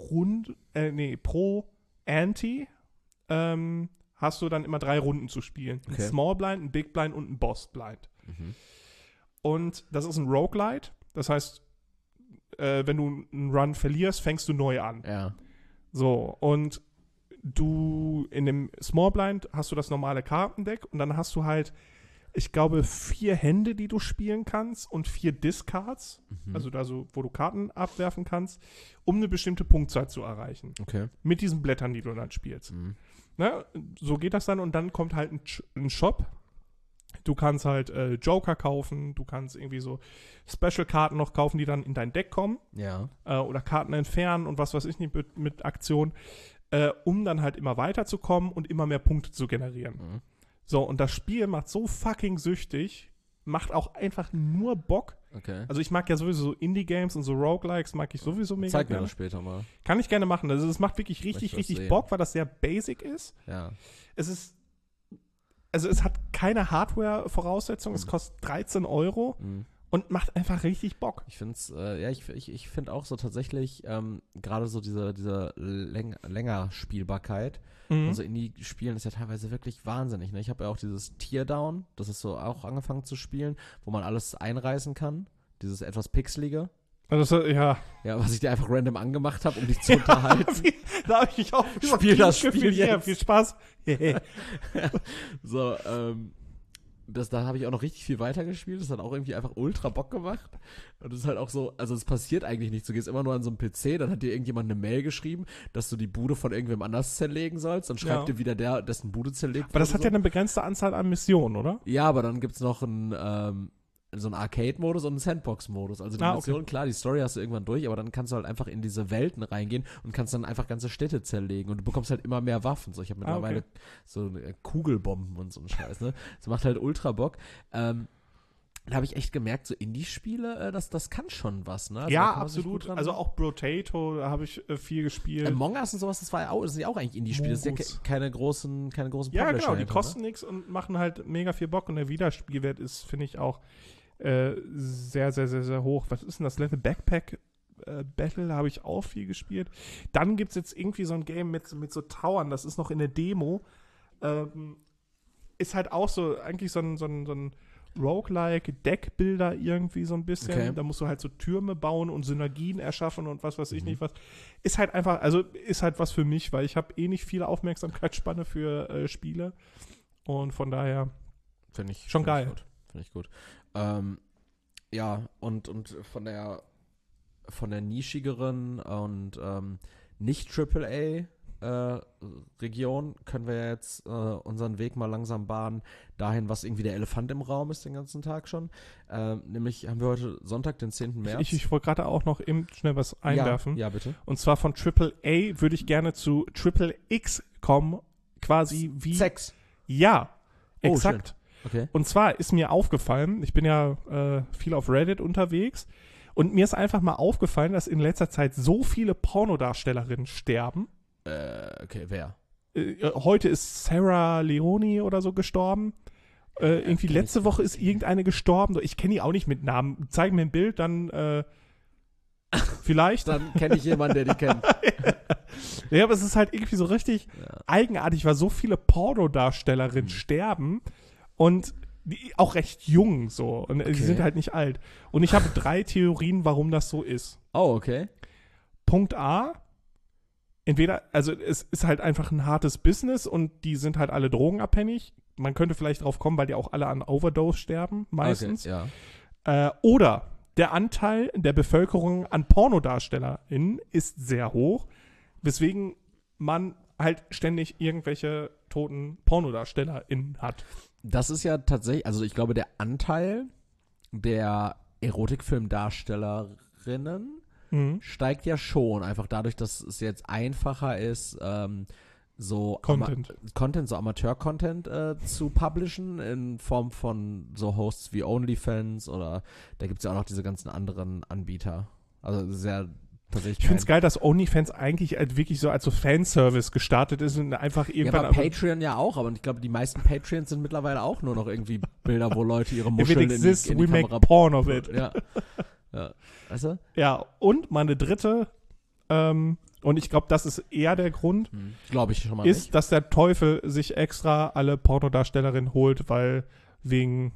pro Ante hast du dann immer 3 Runden zu spielen. Okay. Ein Small Blind, ein Big Blind und ein Boss Blind. Und das ist ein Roguelite. Das heißt, wenn du einen Run verlierst, fängst du neu an. Ja. So, und du in dem Small Blind hast du das normale Kartendeck und dann hast du halt, ich glaube, 4 Hände, die du spielen kannst und 4 Discards, also da so, wo du Karten abwerfen kannst, um eine bestimmte Punktzahl zu erreichen. Okay. Mit diesen Blättern, die du dann spielst. Ne? So geht das dann und dann kommt halt ein Shop. Du kannst halt Joker kaufen, du kannst irgendwie so Special-Karten noch kaufen, die dann in dein Deck kommen. Ja. Oder Karten entfernen und was weiß ich nicht mit Aktionen, um dann halt immer weiterzukommen und immer mehr Punkte zu generieren. So, und das Spiel macht so fucking süchtig, macht auch einfach nur Bock. Okay. Also ich mag ja sowieso so Indie-Games und so Roguelikes mag ich sowieso mega Zeig mir gerne. das später mal. Kann ich gerne machen. Also es macht wirklich richtig Bock, weil das sehr basic ist. Ja. Es hat keine Hardware-Voraussetzung, es kostet 13 Euro und macht einfach richtig Bock. Ich finde es, ich finde auch so tatsächlich, gerade so diese Längerspielbarkeit von so Indie-Spielen ist ja teilweise wirklich wahnsinnig. Ne? Ich habe ja auch dieses Teardown, das ist so auch angefangen zu spielen, wo man alles einreißen kann. Dieses etwas pixelige. Also ja. Ja, was ich dir einfach random angemacht habe, um dich zu unterhalten. Da habe ich mich auch Spiel das Spiel ja, jetzt. viel Spaß. So, da habe ich auch noch richtig viel weitergespielt. Das hat auch irgendwie einfach ultra Bock gemacht. Und es ist halt auch so, also es passiert eigentlich nichts. Du gehst immer nur an so einen PC, dann hat dir irgendjemand eine Mail geschrieben, dass du die Bude von irgendwem anders zerlegen sollst. Dann schreibt dir wieder der, dessen Bude zerlegt Aber das hat ja eine begrenzte Anzahl an Missionen, oder? Ja, aber dann gibt's noch so einen Arcade-Modus und einen Sandbox-Modus. Also die Mission, klar, die Story hast du irgendwann durch, aber dann kannst du halt einfach in diese Welten reingehen und kannst dann einfach ganze Städte zerlegen und du bekommst halt immer mehr Waffen. So, ich habe mittlerweile so Kugelbomben und so einen Scheiß, ne? Das macht halt ultra Bock. Da habe ich echt gemerkt, so Indie-Spiele, das kann schon was, ne? Also ja, absolut. Also auch Brotato, da habe ich viel gespielt. Among Us und sowas, das sind ja auch eigentlich Indie-Spiele. Das sind ja keine großen Publisher. Ja, genau, die kosten nichts und machen halt mega viel Bock und der Wiederspielwert ist, finde ich, auch sehr, sehr, sehr, sehr hoch. Was ist denn das? Level Backpack Battle habe ich auch viel gespielt. Dann gibt es jetzt irgendwie so ein Game mit so Towern, das ist noch in der Demo. Ist halt auch so, eigentlich so ein Roguelike Deckbilder irgendwie so ein bisschen. Okay. Da musst du halt so Türme bauen und Synergien erschaffen und was weiß ich nicht was. Ist halt einfach, also ist halt was für mich, weil ich habe eh nicht viel Aufmerksamkeitsspanne für Spiele. Und von daher finde ich schon geil. Finde ich gut. Ja, und von der nischigeren und nicht AAA Region können wir jetzt unseren Weg mal langsam bahnen dahin, was irgendwie der Elefant im Raum ist den ganzen Tag schon. Nämlich haben wir heute Sonntag, den 10. März. Ich wollte gerade auch noch eben schnell was einwerfen. Ja, bitte. Und zwar von AAA würde ich gerne zu XXX kommen, quasi wie... Sex. Ja, exakt. Schön. Okay. Und zwar ist mir aufgefallen, ich bin ja viel auf Reddit unterwegs und mir ist einfach mal aufgefallen, dass in letzter Zeit so viele Pornodarstellerinnen sterben. Okay, wer? Heute ist Sarah Leone oder so gestorben. Irgendwie letzte Woche ist irgendeine gestorben. Ich kenne die auch nicht mit Namen. Zeig mir ein Bild, dann vielleicht. Dann kenne ich jemanden, der die kennt. Ja, aber es ist halt irgendwie so richtig eigenartig, weil so viele Pornodarstellerinnen sterben. Und auch recht jung so. Und die sind halt nicht alt. Und ich habe 3 Theorien, warum das so ist. Oh, okay. Punkt A. Entweder, also es ist halt einfach ein hartes Business und die sind halt alle drogenabhängig. Man könnte vielleicht drauf kommen, weil die auch alle an Overdose sterben, meistens. Okay, ja. Oder der Anteil der Bevölkerung an PornodarstellerInnen ist sehr hoch, weswegen man halt ständig irgendwelche toten PornodarstellerInnen hat. Das ist ja tatsächlich, also ich glaube, der Anteil der Erotikfilmdarstellerinnen steigt ja schon, einfach dadurch, dass es jetzt einfacher ist, so so Amateur-Content zu publishen in Form von so Hosts wie OnlyFans oder da gibt es ja auch noch diese ganzen anderen Anbieter. Also sehr tatsächlich. Ich finde es geil, dass OnlyFans eigentlich halt wirklich so als so Fanservice gestartet ist und einfach irgendwann. Ja, aber Patreon ja auch, aber ich glaube, die meisten Patreons sind mittlerweile auch nur noch irgendwie Bilder, wo Leute ihre Muscheln in die we Kamera make porn of it. Ja. Weißt du? Ja, und meine dritte, und ich glaube, das ist eher der Grund, glaube ich schon mal ist, nicht. dass der Teufel sich extra alle Pornodarstellerinnen holt, weil wegen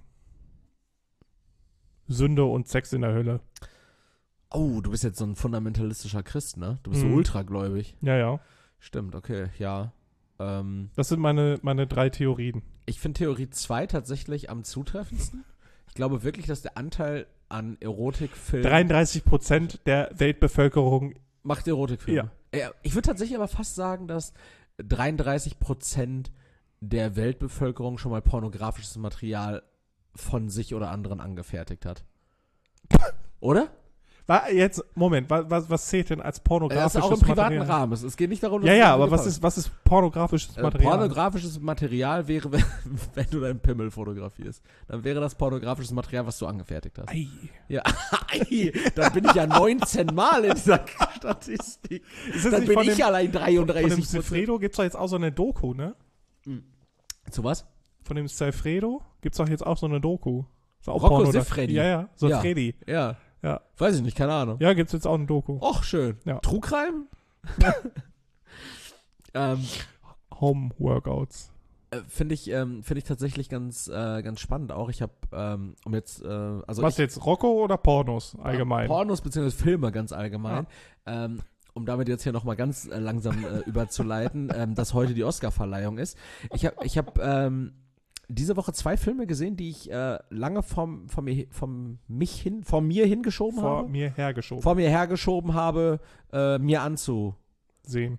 Sünde und Sex in der Hölle. Oh, du bist jetzt so ein fundamentalistischer Christ, ne? Du bist so ultragläubig. Ja, ja. Stimmt, okay, ja. Das sind meine 3 Theorien. Ich finde Theorie 2 tatsächlich am zutreffendsten. Ich glaube wirklich, dass der Anteil an Erotikfilmen 33% der Weltbevölkerung macht Erotikfilme. Ja. Ich würde tatsächlich aber fast sagen, dass 33% der Weltbevölkerung schon mal pornografisches Material von sich oder anderen angefertigt hat. Oder? Jetzt, Moment, was zählt denn als pornografisches Material? Das ist auch im privaten Rahmen. Es geht nicht darum, dass aber was ist pornografisches Material? Pornografisches Material wäre, wenn du deinen Pimmel fotografierst. Dann wäre das pornografisches Material, was du angefertigt hast. Ei. Ja, dann bin ich ja 19 Mal in dieser Statistik. Dann bin ich allein 33%. Von dem Silfredo gibt es doch jetzt auch so eine Doku, ne? Zu was? Von dem Silfredo gibt es doch jetzt auch so eine Doku. So auch Rocco Siffredi. Ja, so Freddy. Ja. Ja. Weiß ich nicht, keine Ahnung. Ja, gibt's jetzt auch eine Doku. Och, schön. Ja. Trugreim? Home-Workouts. Finde ich tatsächlich ganz spannend auch. Ich habe, Was jetzt, Rocco oder Pornos allgemein? Pornos bzw. Filme ganz allgemein. Ja. Um damit jetzt hier nochmal ganz langsam überzuleiten, dass heute die Oscar-Verleihung ist. Ich hab diese Woche 2 Filme gesehen, die ich lange vor mir hergeschoben habe, mir anzustehen.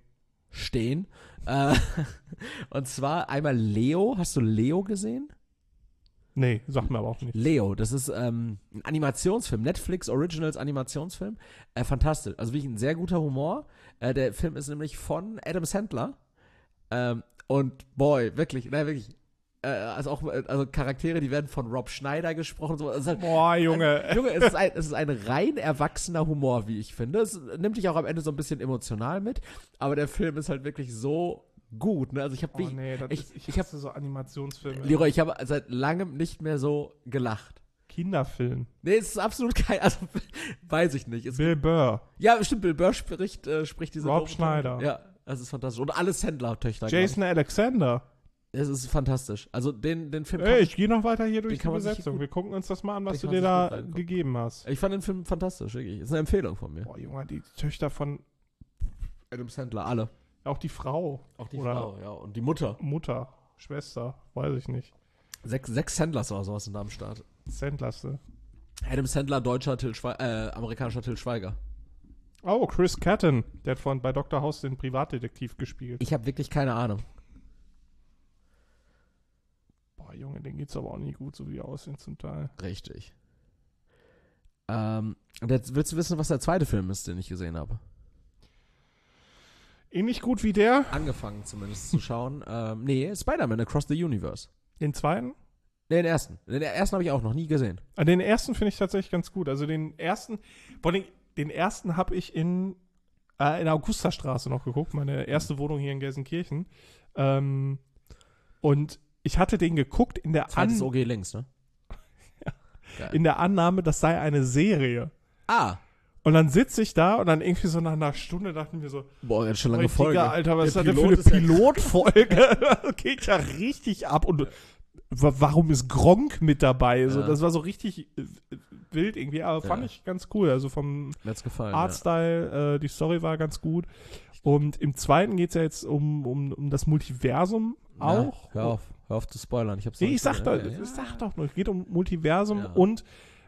Und zwar einmal Leo. Hast du Leo gesehen? Nee, sagt mir aber auch nicht. Leo, das ist ein Animationsfilm, Netflix Originals Animationsfilm. Fantastisch, also wirklich ein sehr guter Humor. Der Film ist nämlich von Adam Sandler. Und boy, wirklich, also Charaktere, die werden von Rob Schneider gesprochen. So. Also Boah, Junge. Junge, es ist ein rein erwachsener Humor, wie ich finde. Es nimmt dich auch am Ende so ein bisschen emotional mit, aber der Film ist halt wirklich so gut, ne? Also ich habe ich hasse so Animationsfilme. Leroy, ich habe seit langem nicht mehr so gelacht. Kinderfilm. Nee, es ist absolut kein, also weiß ich nicht. Bill Burr. Ja, bestimmt, Bill Burr spricht diese Rob Schneider. Ja, das ist fantastisch. Und alle Sandler-Töchter. Jason Alexander. Es ist fantastisch. Also den Film. Ey, ich gehe noch weiter hier durch die Besetzung. Wir gucken uns das mal an, was du dir da gegeben hast. Ich fand den Film fantastisch, wirklich. Ist eine Empfehlung von mir. Boah, Junge, die Töchter von Adam Sandler, alle. Auch die Frau. Auch die Frau, ja. Und die Mutter. Schwester, weiß ich nicht. 6 Sandlers oder sowas sind da am Start. Sandlers. Adam Sandler, deutscher amerikanischer Till Schweiger. Oh, Chris Catton. Der hat bei Dr. House den Privatdetektiv gespielt. Ich habe wirklich keine Ahnung. Boah, Junge, den geht's aber auch nicht gut, so wie er aussehen zum Teil. Richtig. Und jetzt willst du wissen, was der zweite Film ist, den ich gesehen habe? Ähnlich gut wie der? Angefangen zumindest zu schauen. Nee, Spider-Man Across the Universe. Den zweiten? Nee, den ersten. Den ersten habe ich auch noch nie gesehen. Den ersten finde ich tatsächlich ganz gut. Also den ersten, den ersten habe ich in der Augustastraße noch geguckt, meine erste Wohnung hier in Gelsenkirchen. Und ich hatte den geguckt in der Zweites OG links, ne? Ja. In der Annahme, das sei eine Serie. Ah. Und dann sitze ich da und dann irgendwie so nach einer Stunde dachten wir so, boah, jetzt schon lange Folge. Alter, was ist das denn für eine Pilotfolge? Das geht ja richtig ab. Und warum ist Gronk mit dabei? Ja. So, das war so richtig wild irgendwie, aber fand ich ganz cool. Also vom Artstyle, die Story war ganz gut. Und im zweiten geht es ja jetzt um das Multiversum auch. Hör auf zu spoilern. Ich sag doch nur, es geht um Multiversum und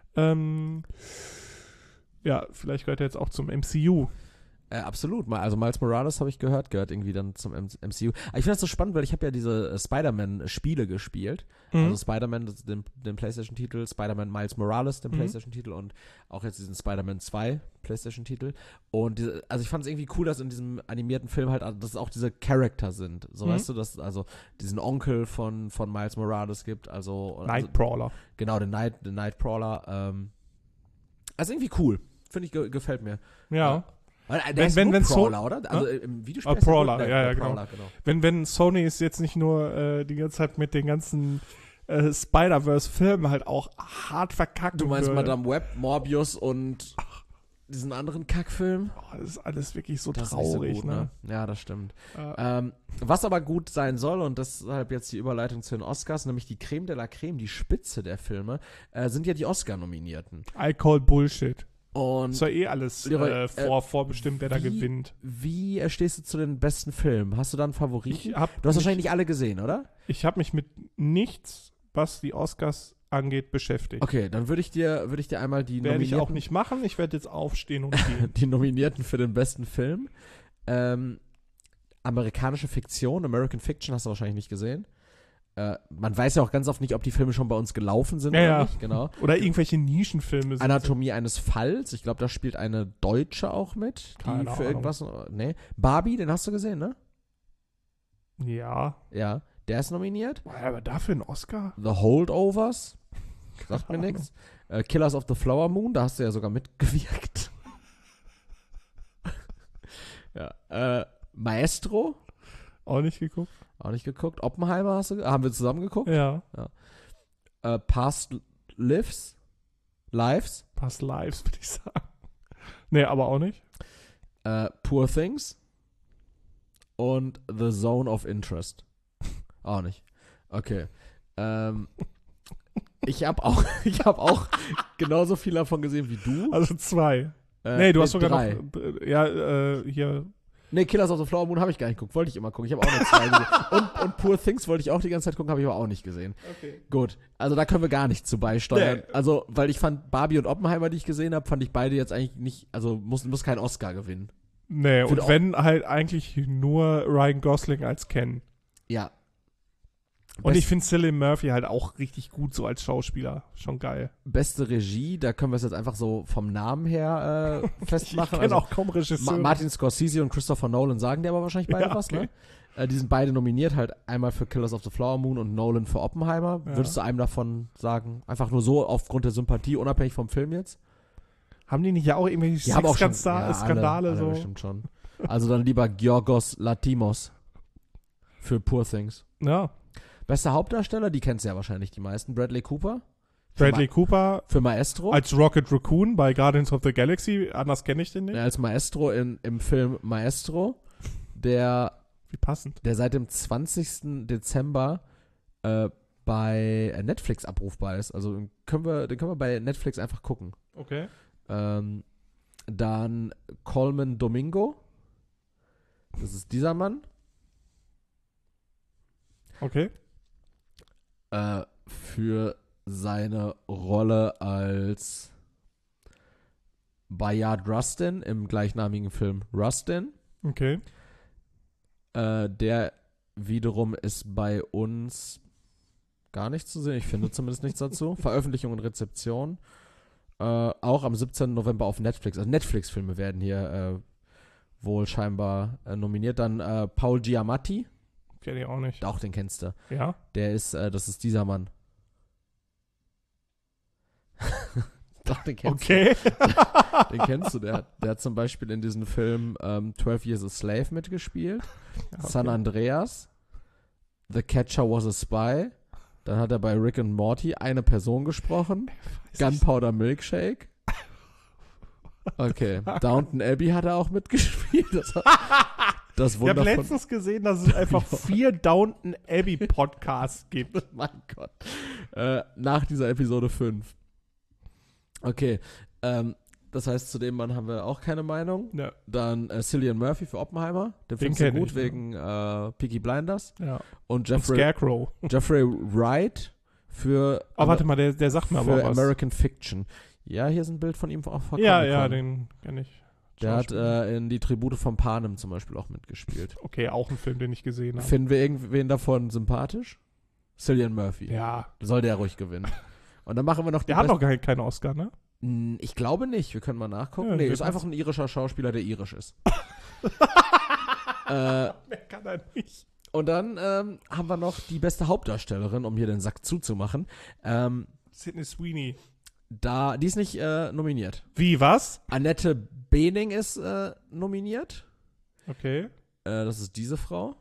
vielleicht gehört er jetzt auch zum MCU. Absolut. Also Miles Morales habe ich gehört irgendwie dann zum MCU. Aber ich finde das so spannend, weil ich habe ja diese Spider-Man-Spiele gespielt. Also Spider-Man, den PlayStation-Titel, Spider-Man Miles Morales, den PlayStation-Titel und auch jetzt diesen Spider-Man 2 PlayStation-Titel. Und also ich fand es irgendwie cool, dass in diesem animierten Film halt, dass es auch diese Charakter sind. So weißt du, dass es also diesen Onkel von Miles Morales gibt. Nightcrawler. Genau, den Nightcrawler. Also irgendwie cool. Finde ich, gefällt mir. Ja. Der ist nur Prowler, oder? Also im Videospiel Prowler, genau. Wenn Sony ist jetzt nicht nur die ganze Zeit mit den ganzen Spider-Verse-Filmen halt auch hart verkackt. Du meinst Madame Web, Morbius und diesen anderen Kackfilm? Das ist alles wirklich so traurig, so gut, ne? Ja, das stimmt. Was aber gut sein soll, und deshalb jetzt die Überleitung zu den Oscars, nämlich die Creme de la Creme, die Spitze der Filme, sind ja die Oscar-Nominierten. I call Bullshit. Und ist ja alles vorbestimmt, wer da gewinnt. Wie stehst du zu den besten Filmen? Hast du da einen Favoriten? Du hast wahrscheinlich nicht alle gesehen, oder? Ich habe mich mit nichts, was die Oscars angeht, beschäftigt. Okay, dann würde ich dir einmal die Nominierten... Werde ich auch nicht machen. Ich werde jetzt aufstehen und gehen. Die Nominierten für den besten Film. Amerikanische Fiktion, American Fiction, hast du wahrscheinlich nicht gesehen. Man weiß ja auch ganz oft nicht, ob die Filme schon bei uns gelaufen sind oder nicht. Genau. Oder irgendwelche Nischenfilme sind. Anatomie eines Falls. Ich glaube, da spielt eine Deutsche auch mit. Keine Ahnung. Irgendwas. Nee. Barbie, den hast du gesehen, ne? Ja. Ja, der ist nominiert. Aber dafür ein Oscar? The Holdovers. Sagt mir nichts. Killers of the Flower Moon, da hast du ja sogar mitgewirkt. Ja. Maestro. Auch nicht geguckt. Oppenheimer haben wir zusammen geguckt? Ja. Past Lives. Past Lives, würde ich sagen. Nee, aber auch nicht. Poor Things. Und The Zone of Interest. Auch nicht. Okay. Ich hab auch genauso viel davon gesehen wie du. Also 2. Nee, du hast sogar 3. noch. Hier. Nee, Killers of the Flower Moon habe ich gar nicht geguckt. Wollte ich immer gucken. Ich habe auch noch 2 gesehen. Und Poor Things wollte ich auch die ganze Zeit gucken, habe ich aber auch nicht gesehen. Okay. Gut, also da können wir gar nicht zu beisteuern. Nee. Also, weil ich fand Barbie und Oppenheimer, die ich gesehen habe, fand ich beide jetzt eigentlich nicht, also muss kein Oscar gewinnen. Nee, Find und wenn halt eigentlich nur Ryan Gosling als Ken. Ja. Und ich finde Cillian Murphy halt auch richtig gut so als Schauspieler. Schon geil. Beste Regie, da können wir es jetzt einfach so vom Namen her festmachen. Ich kenne auch kaum Regisseure. Martin Scorsese und Christopher Nolan sagen dir aber wahrscheinlich beide was, okay. Ne? Die sind beide nominiert, halt einmal für Killers of the Flower Moon und Nolan für Oppenheimer. Ja. Würdest du einem davon sagen? Einfach nur so aufgrund der Sympathie, unabhängig vom Film jetzt? Haben die nicht ja auch irgendwelche Die haben auch schon, Skandale alle so? bestimmt schon. Also dann lieber Giorgos Lanthimos für Poor Things. Ja. Bester Hauptdarsteller, die kennst du ja wahrscheinlich die meisten. Bradley Cooper. Bradley Cooper Für Maestro. als Rocket Raccoon bei Guardians of the Galaxy. Anders kenne ich den nicht. Als Maestro im Film Maestro. Der Wie passend. seit dem 20. Dezember bei Netflix abrufbar ist. Also den können wir bei Netflix einfach gucken. Okay. Dann Colman Domingo. Das ist dieser Mann. Okay. Für seine Rolle als Bayard Rustin im gleichnamigen Film Rustin. Okay. Der wiederum ist bei uns gar nicht zu sehen. Ich finde zumindest nichts dazu. Veröffentlichung und Rezeption. Auch am 17. November auf Netflix. Also Netflix-Filme werden hier wohl scheinbar nominiert. Dann Paul Giamatti. Kenn ich auch nicht. Auch den kennst du. Ja? Das ist dieser Mann. Doch, den kennst Okay. du. Den kennst du. Der hat zum Beispiel in diesem Film 12 Years a Slave mitgespielt. Ja, okay. San Andreas. The Catcher Was a Spy. Dann hat er bei Rick and Morty eine Person gesprochen. Gunpowder Milkshake. Okay. Downton Abbey hat er auch mitgespielt. Das Ich Wunder habe von... letztens gesehen, dass es einfach 4 Downton Abbey Podcasts gibt. Mein Gott. Nach dieser Episode 5. Okay. Das heißt, zu dem Mann haben wir auch keine Meinung. Ja. Dann Cillian Murphy für Oppenheimer. Den findest du kenn gut ich, wegen Peaky Blinders. Ja. Und Und Scarecrow. Jeffrey Wright für... Oh, warte mal, der sagt mir aber für was. American Fiction. Ja, hier ist ein Bild von ihm auch von Ja, Comic-Con. den kenne ich. Der hat in die Tribute von Panem zum Beispiel auch mitgespielt. Okay, auch ein Film, den ich gesehen habe. Finden wir irgendwen davon sympathisch? Cillian Murphy. Ja. Soll der ruhig gewinnen. Und dann machen wir noch die Der hat noch keinen Oscar, ne? Ich glaube nicht. Wir können mal nachgucken. Ja, Nee, wir ist können- einfach ein irischer Schauspieler, der irisch ist. Mehr kann er nicht. Und dann haben wir noch die beste Hauptdarstellerin, um hier den Sack zuzumachen. Sydney Sweeney. Die ist nicht nominiert. Wie, was? Annette Bening ist nominiert. Okay. Das ist diese Frau.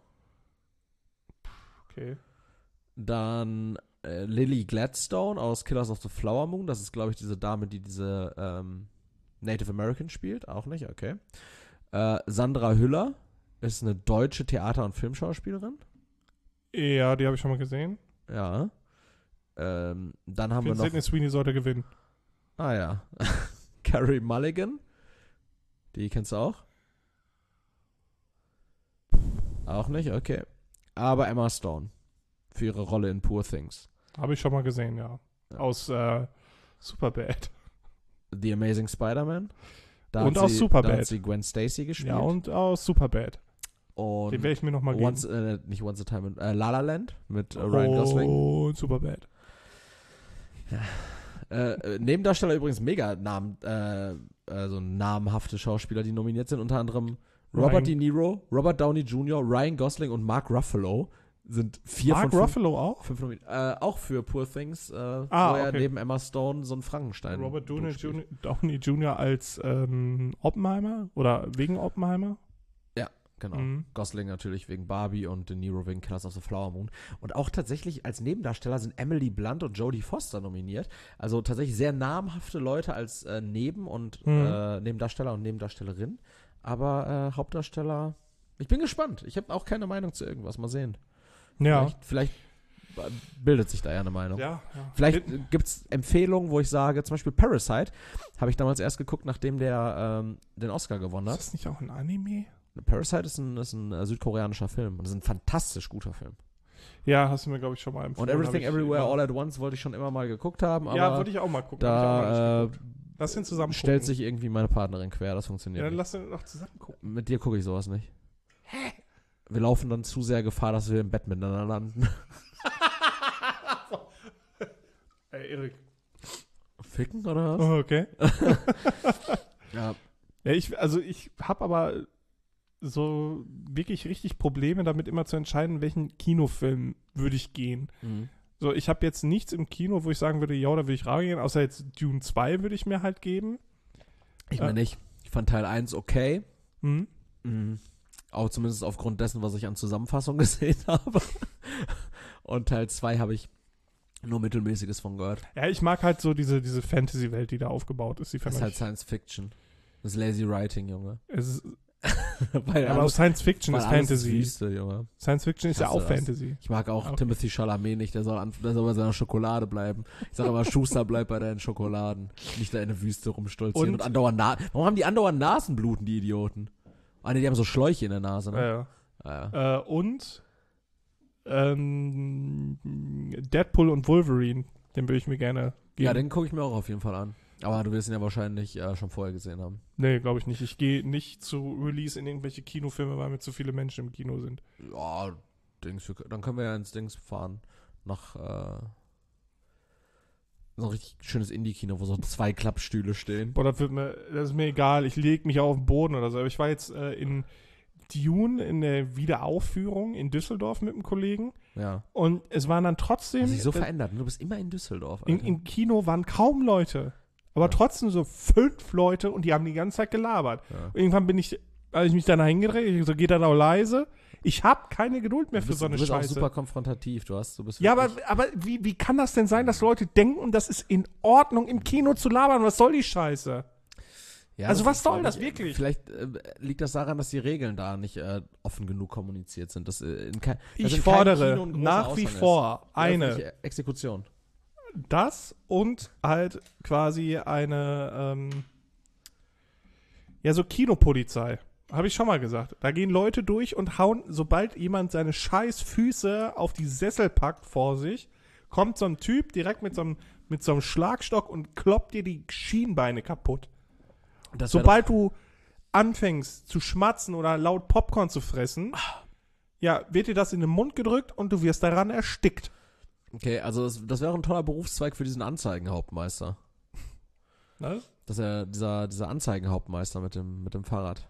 Okay. Dann Lily Gladstone aus Killers of the Flower Moon. Das ist, glaube ich, diese Dame, die diese Native American spielt. Auch nicht, okay. Sandra Hüller ist eine deutsche Theater- und Filmschauspielerin. Ja, die habe ich schon mal gesehen. Ja. Dann haben wir Ich finde, noch... Sydney Sweeney sollte gewinnen. Ah ja. Carey Mulligan. Die kennst du auch? Auch nicht, okay. Aber Emma Stone. Für ihre Rolle in Poor Things. Habe ich schon mal gesehen, ja. Ja. Aus Superbad. The Amazing Spider-Man. Und aus Superbad. Da hat sie Gwen Stacy gespielt. Ja, und aus Superbad. Und Den werde ich mir noch mal geben. nicht Once a Time in La La Land mit Ryan Gosling. Und Superbad. Nebendarsteller übrigens mega also namhafte Schauspieler, die nominiert sind. Unter anderem Robert Ryan- De Niro, Robert Downey Jr., Ryan Gosling und Mark Ruffalo sind 4 Mark von 5. Ruffalo auch? 5 auch für Poor Things, wo er okay. neben Emma Stone so einen Frankenstein Robert spielt. Downey Jr. als Oppenheimer? Oder wegen Oppenheimer? Genau. Mhm. Gosling natürlich wegen Barbie und De Niro wegen Killers of the Flower Moon. Und auch tatsächlich als Nebendarsteller sind Emily Blunt und Jodie Foster nominiert. Also tatsächlich sehr namhafte Leute als Nebendarsteller und Nebendarstellerin. Aber Hauptdarsteller, ich bin gespannt. Ich habe auch keine Meinung zu irgendwas. Mal sehen. Ja. Vielleicht bildet sich da ja eine Meinung. Ja. Vielleicht gibt es Empfehlungen, wo ich sage, zum Beispiel Parasite habe ich damals erst geguckt, nachdem der den Oscar gewonnen Ist hat. das nicht auch ein Anime? Parasite ist ein südkoreanischer Film. Und das ist ein fantastisch guter Film. Ja, hast du mir, glaube ich, schon mal empfohlen. Und Everything Everywhere All at Once wollte ich schon immer mal geguckt haben. Aber ja, würde ich auch mal gucken. Da lass den zusammen stellt gucken. sich irgendwie meine Partnerin quer. Das funktioniert Ja, dann nicht. lass den noch zusammen gucken. Mit dir gucke ich sowas nicht. Hä? Wir laufen dann zu sehr Gefahr, dass wir im Bett miteinander landen. Ey, Erik. Ficken oder was? Oh, okay. Ja. Ja, ich habe aber so wirklich richtig Probleme damit, immer zu entscheiden, welchen Kinofilm würde ich gehen. Mhm. So, ich habe jetzt nichts im Kino, wo ich sagen würde, ja, da würde ich reingehen, außer jetzt Dune 2 würde ich mir halt geben. Ich meine nicht. Ich fand Teil 1 okay. Mhm. Mhm. Auch zumindest aufgrund dessen, was ich an Zusammenfassung gesehen habe. Und Teil 2 habe ich nur Mittelmäßiges von gehört. Ja, ich mag halt so diese Fantasy-Welt, die da aufgebaut ist. Das ist halt Science Fiction. Das ist Lazy Writing, Junge. Es ist, Weil aber auch Science Fiction ist Fantasy. Wüste, Junge. Science Fiction ist ja auch Das. Fantasy. Ich mag auch Okay. Timothy Chalamet nicht, der soll bei seiner Schokolade bleiben. Ich sage immer, Schuster, bleib bei deinen Schokoladen. Nicht da in der Wüste rumstolzieren und andauernd warum haben die andauernd Nasenbluten, die Idioten? Ah, ne, die haben so Schläuche in der Nase, ne? Ja. Und Deadpool und Wolverine, den würde ich mir gerne geben. Ja, den gucke ich mir auch auf jeden Fall an. Aber du wirst ihn ja wahrscheinlich schon vorher gesehen haben. Nee, glaube ich nicht. Ich gehe nicht zu Release in irgendwelche Kinofilme, weil mir zu viele Menschen im Kino sind. Ja, dann können wir ja ins Dings fahren. Nach so ein richtig schönes Indie-Kino, wo so 2 Klappstühle stehen. Boah, das ist mir egal. Ich lege mich auf den Boden oder so. Aber ich war jetzt in Dune in der Wiederaufführung in Düsseldorf mit einem Kollegen. Ja. Und es waren dann trotzdem... Hat sich so verändert. Du bist immer in Düsseldorf, Alter. Im Kino waren kaum Leute. Aber trotzdem so 5 Leute und die haben die ganze Zeit gelabert. Ja. Irgendwann als ich mich dann hingedreht, ich so, geht dann auch leise. Ich habe keine Geduld mehr für so eine Du bist auch Scheiße. super konfrontativ. Du bist Ja, wirklich- aber wie kann das denn sein, dass Leute denken, das ist in Ordnung, im Kino zu labern? Was soll die Scheiße? Ja, Also das was ist, soll glaub das ich, wirklich? Vielleicht liegt das daran, dass die Regeln da nicht offen genug kommuniziert sind. Dass, Ich fordere nach wie vor eine Exekution. das und halt quasi eine so Kinopolizei. Habe ich schon mal gesagt. Da gehen Leute durch und hauen, sobald jemand seine scheiß Füße auf die Sessel packt vor sich, kommt so ein Typ direkt mit so einem Schlagstock und kloppt dir die Schienbeine kaputt. Sobald du anfängst zu schmatzen oder laut Popcorn zu fressen, ja, wird dir das in den Mund gedrückt und du wirst daran erstickt. Okay, also das wäre ein toller Berufszweig für diesen Anzeigenhauptmeister. Was? Das ist ja dieser Anzeigenhauptmeister mit dem Fahrrad.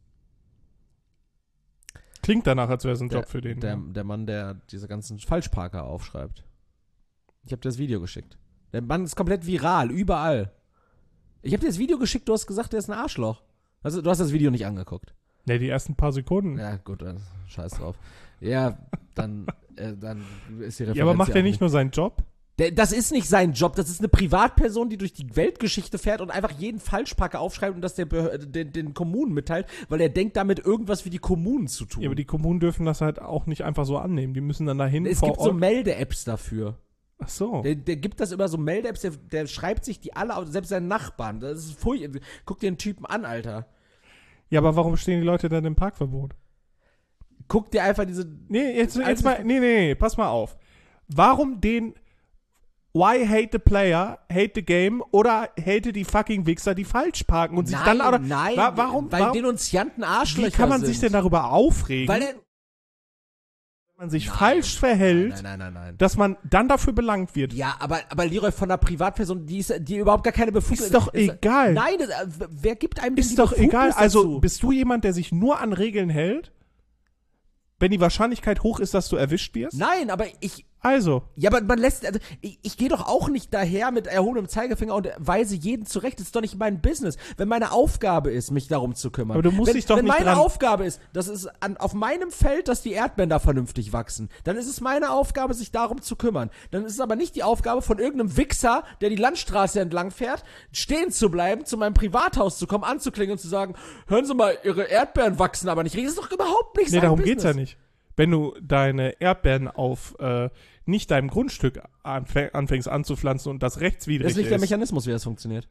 Klingt danach, als wäre es ein Job für den. Der Mann, der diese ganzen Falschparker aufschreibt. Ich habe dir das Video geschickt. Der Mann ist komplett viral, überall. Ich habe dir das Video geschickt, du hast gesagt, der ist ein Arschloch. Also, du hast das Video nicht angeguckt. Ne, die ersten paar Sekunden. Ja, gut, dann scheiß drauf. Ja, dann ist die Referenz. Ja, aber macht ja er auch nicht nur seinen Job? Das ist nicht sein Job, das ist eine Privatperson, die durch die Weltgeschichte fährt und einfach jeden Falschparker aufschreibt und das den Kommunen mitteilt, weil er denkt, damit irgendwas für die Kommunen zu tun. Ja, aber die Kommunen dürfen das halt auch nicht einfach so annehmen. Die müssen dann dahin Es gibt so Melde-Apps dafür. Ach so. Der gibt das über so Melde-Apps, der schreibt sich die alle auf, selbst seinen Nachbarn. Das ist furchtbar. Guck dir den Typen an, Alter. Ja, aber warum stehen die Leute dann im Parkverbot? Guck dir einfach diese... Nee, jetzt mal, nee, pass mal auf. Warum den Why hate the player, hate the game oder hate die fucking Wichser, die falsch parken und sich dann auch... Nein, warum? weil Denunzianten Arschlöcher Wie kann man sind. sich denn darüber aufregen, Weil wenn man sich falsch verhält, Nein. dass man dann dafür belangt wird? Ja, aber Leroy, von einer Privatperson, die überhaupt gar keine Befugnis... Ist doch egal. Nein, wer gibt einem denn Ist die doch Befugnis egal. Also dazu? bist du jemand, der sich nur an Regeln hält, wenn die Wahrscheinlichkeit hoch ist, dass du erwischt wirst? Nein, aber ich... Also, Ja, aber man lässt, also ich gehe doch auch nicht daher mit erhobenem Zeigefinger und weise jeden zurecht. Das ist doch nicht mein Business. Wenn meine Aufgabe ist, mich darum zu kümmern. Aber du musst dich doch wenn nicht meine dran- Aufgabe ist, das ist auf meinem Feld, dass die Erdbeeren da vernünftig wachsen, dann ist es meine Aufgabe, sich darum zu kümmern. Dann ist es aber nicht die Aufgabe von irgendeinem Wichser, der die Landstraße entlang fährt, stehen zu bleiben, zu meinem Privathaus zu kommen, anzuklingen und zu sagen, hören Sie mal, Ihre Erdbeeren wachsen aber nicht. Das ist doch überhaupt nicht nee, sein darum Business. geht's ja nicht. Wenn du deine Erdbeeren auf nicht deinem Grundstück anfängst anzupflanzen und das rechtswidrig Das ist nicht der ist. Mechanismus, wie das funktioniert.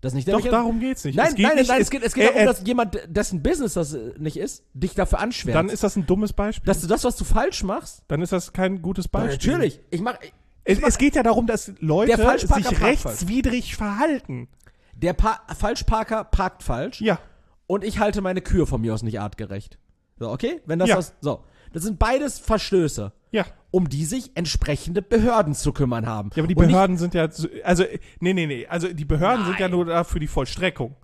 Das ist nicht der Doch, darum geht's nicht. Nein, es geht darum, dass dass jemand, dessen Business das nicht ist, dich dafür anschwärzt. Dann ist das ein dummes Beispiel. dass du das, was du falsch machst. Dann ist das kein gutes Beispiel. Natürlich. Es geht ja darum, dass Leute Der Falschparker sich parkt rechtswidrig verhalten. Der Falschparker parkt falsch. Ja. Und ich halte meine Kühe von mir aus nicht artgerecht. So, okay? Wenn das Ja. das sind beides Verstöße, Ja. um die sich entsprechende Behörden zu kümmern haben. Ja, aber die Und Behörden sind ja, nee. Also die Behörden sind ja Nein. nur da für die Vollstreckung.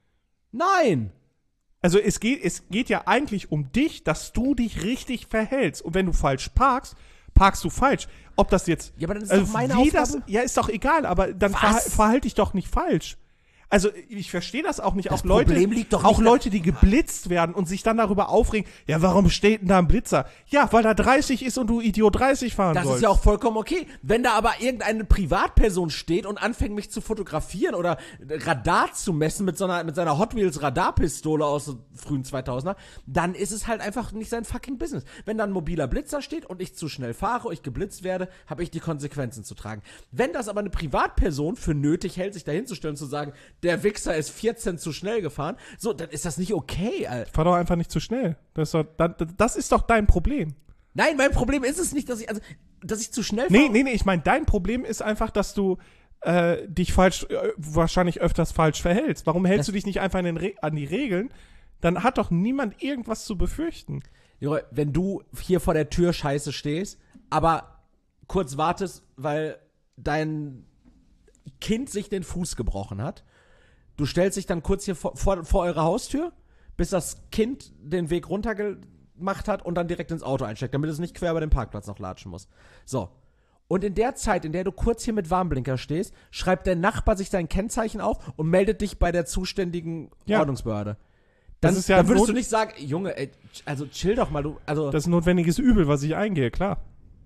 Nein! Also es geht ja eigentlich um dich, dass du dich richtig verhältst. Und wenn du falsch parkst, parkst du falsch. Ob das jetzt, Ja, aber dann ist doch meine Aufgabe. ja, ist doch egal, aber dann Was? verhalte dich doch nicht falsch. Also ich verstehe das auch nicht. Das Auch Leute, Problem liegt doch auch nicht Leute, die geblitzt werden und sich dann darüber aufregen, ja, warum steht denn da ein Blitzer? Ja, weil da 30 ist und du Idiot 30 fahren Das sollst. ist ja auch vollkommen okay. Wenn da aber irgendeine Privatperson steht und anfängt, mich zu fotografieren oder Radar zu messen mit seiner Hot Wheels Radarpistole aus den frühen 2000er, dann ist es halt einfach nicht sein fucking Business. Wenn da ein mobiler Blitzer steht und ich zu schnell fahre, ich geblitzt werde, habe ich die Konsequenzen zu tragen. Wenn das aber eine Privatperson für nötig hält, sich dahinzustellen und zu sagen, der Wichser ist 14 zu schnell gefahren, so, dann ist das nicht okay, Alter. Fahr doch einfach nicht zu schnell. Das ist doch dein Problem. Nein, mein Problem ist es nicht, dass ich zu schnell fahre. Nee, ich meine, dein Problem ist einfach, dass du dich wahrscheinlich öfters falsch verhältst. Warum hältst du dich nicht einfach an die Regeln? Dann hat doch niemand irgendwas zu befürchten. Junge, wenn du hier vor der Tür scheiße stehst, aber kurz wartest, weil dein Kind sich den Fuß gebrochen hat, du stellst dich dann kurz hier vor eure Haustür, bis das Kind den Weg runtergemacht hat und dann direkt ins Auto einsteigt, damit es nicht quer über den Parkplatz noch latschen muss. So. Und in der Zeit, in der du kurz hier mit Warnblinker stehst, schreibt der Nachbar sich dein Kennzeichen auf und meldet dich bei der zuständigen Ordnungsbehörde. Dann würdest du nicht sagen, Junge, ey, also chill doch mal, Das ist ein notwendiges Übel, was ich eingehe, klar.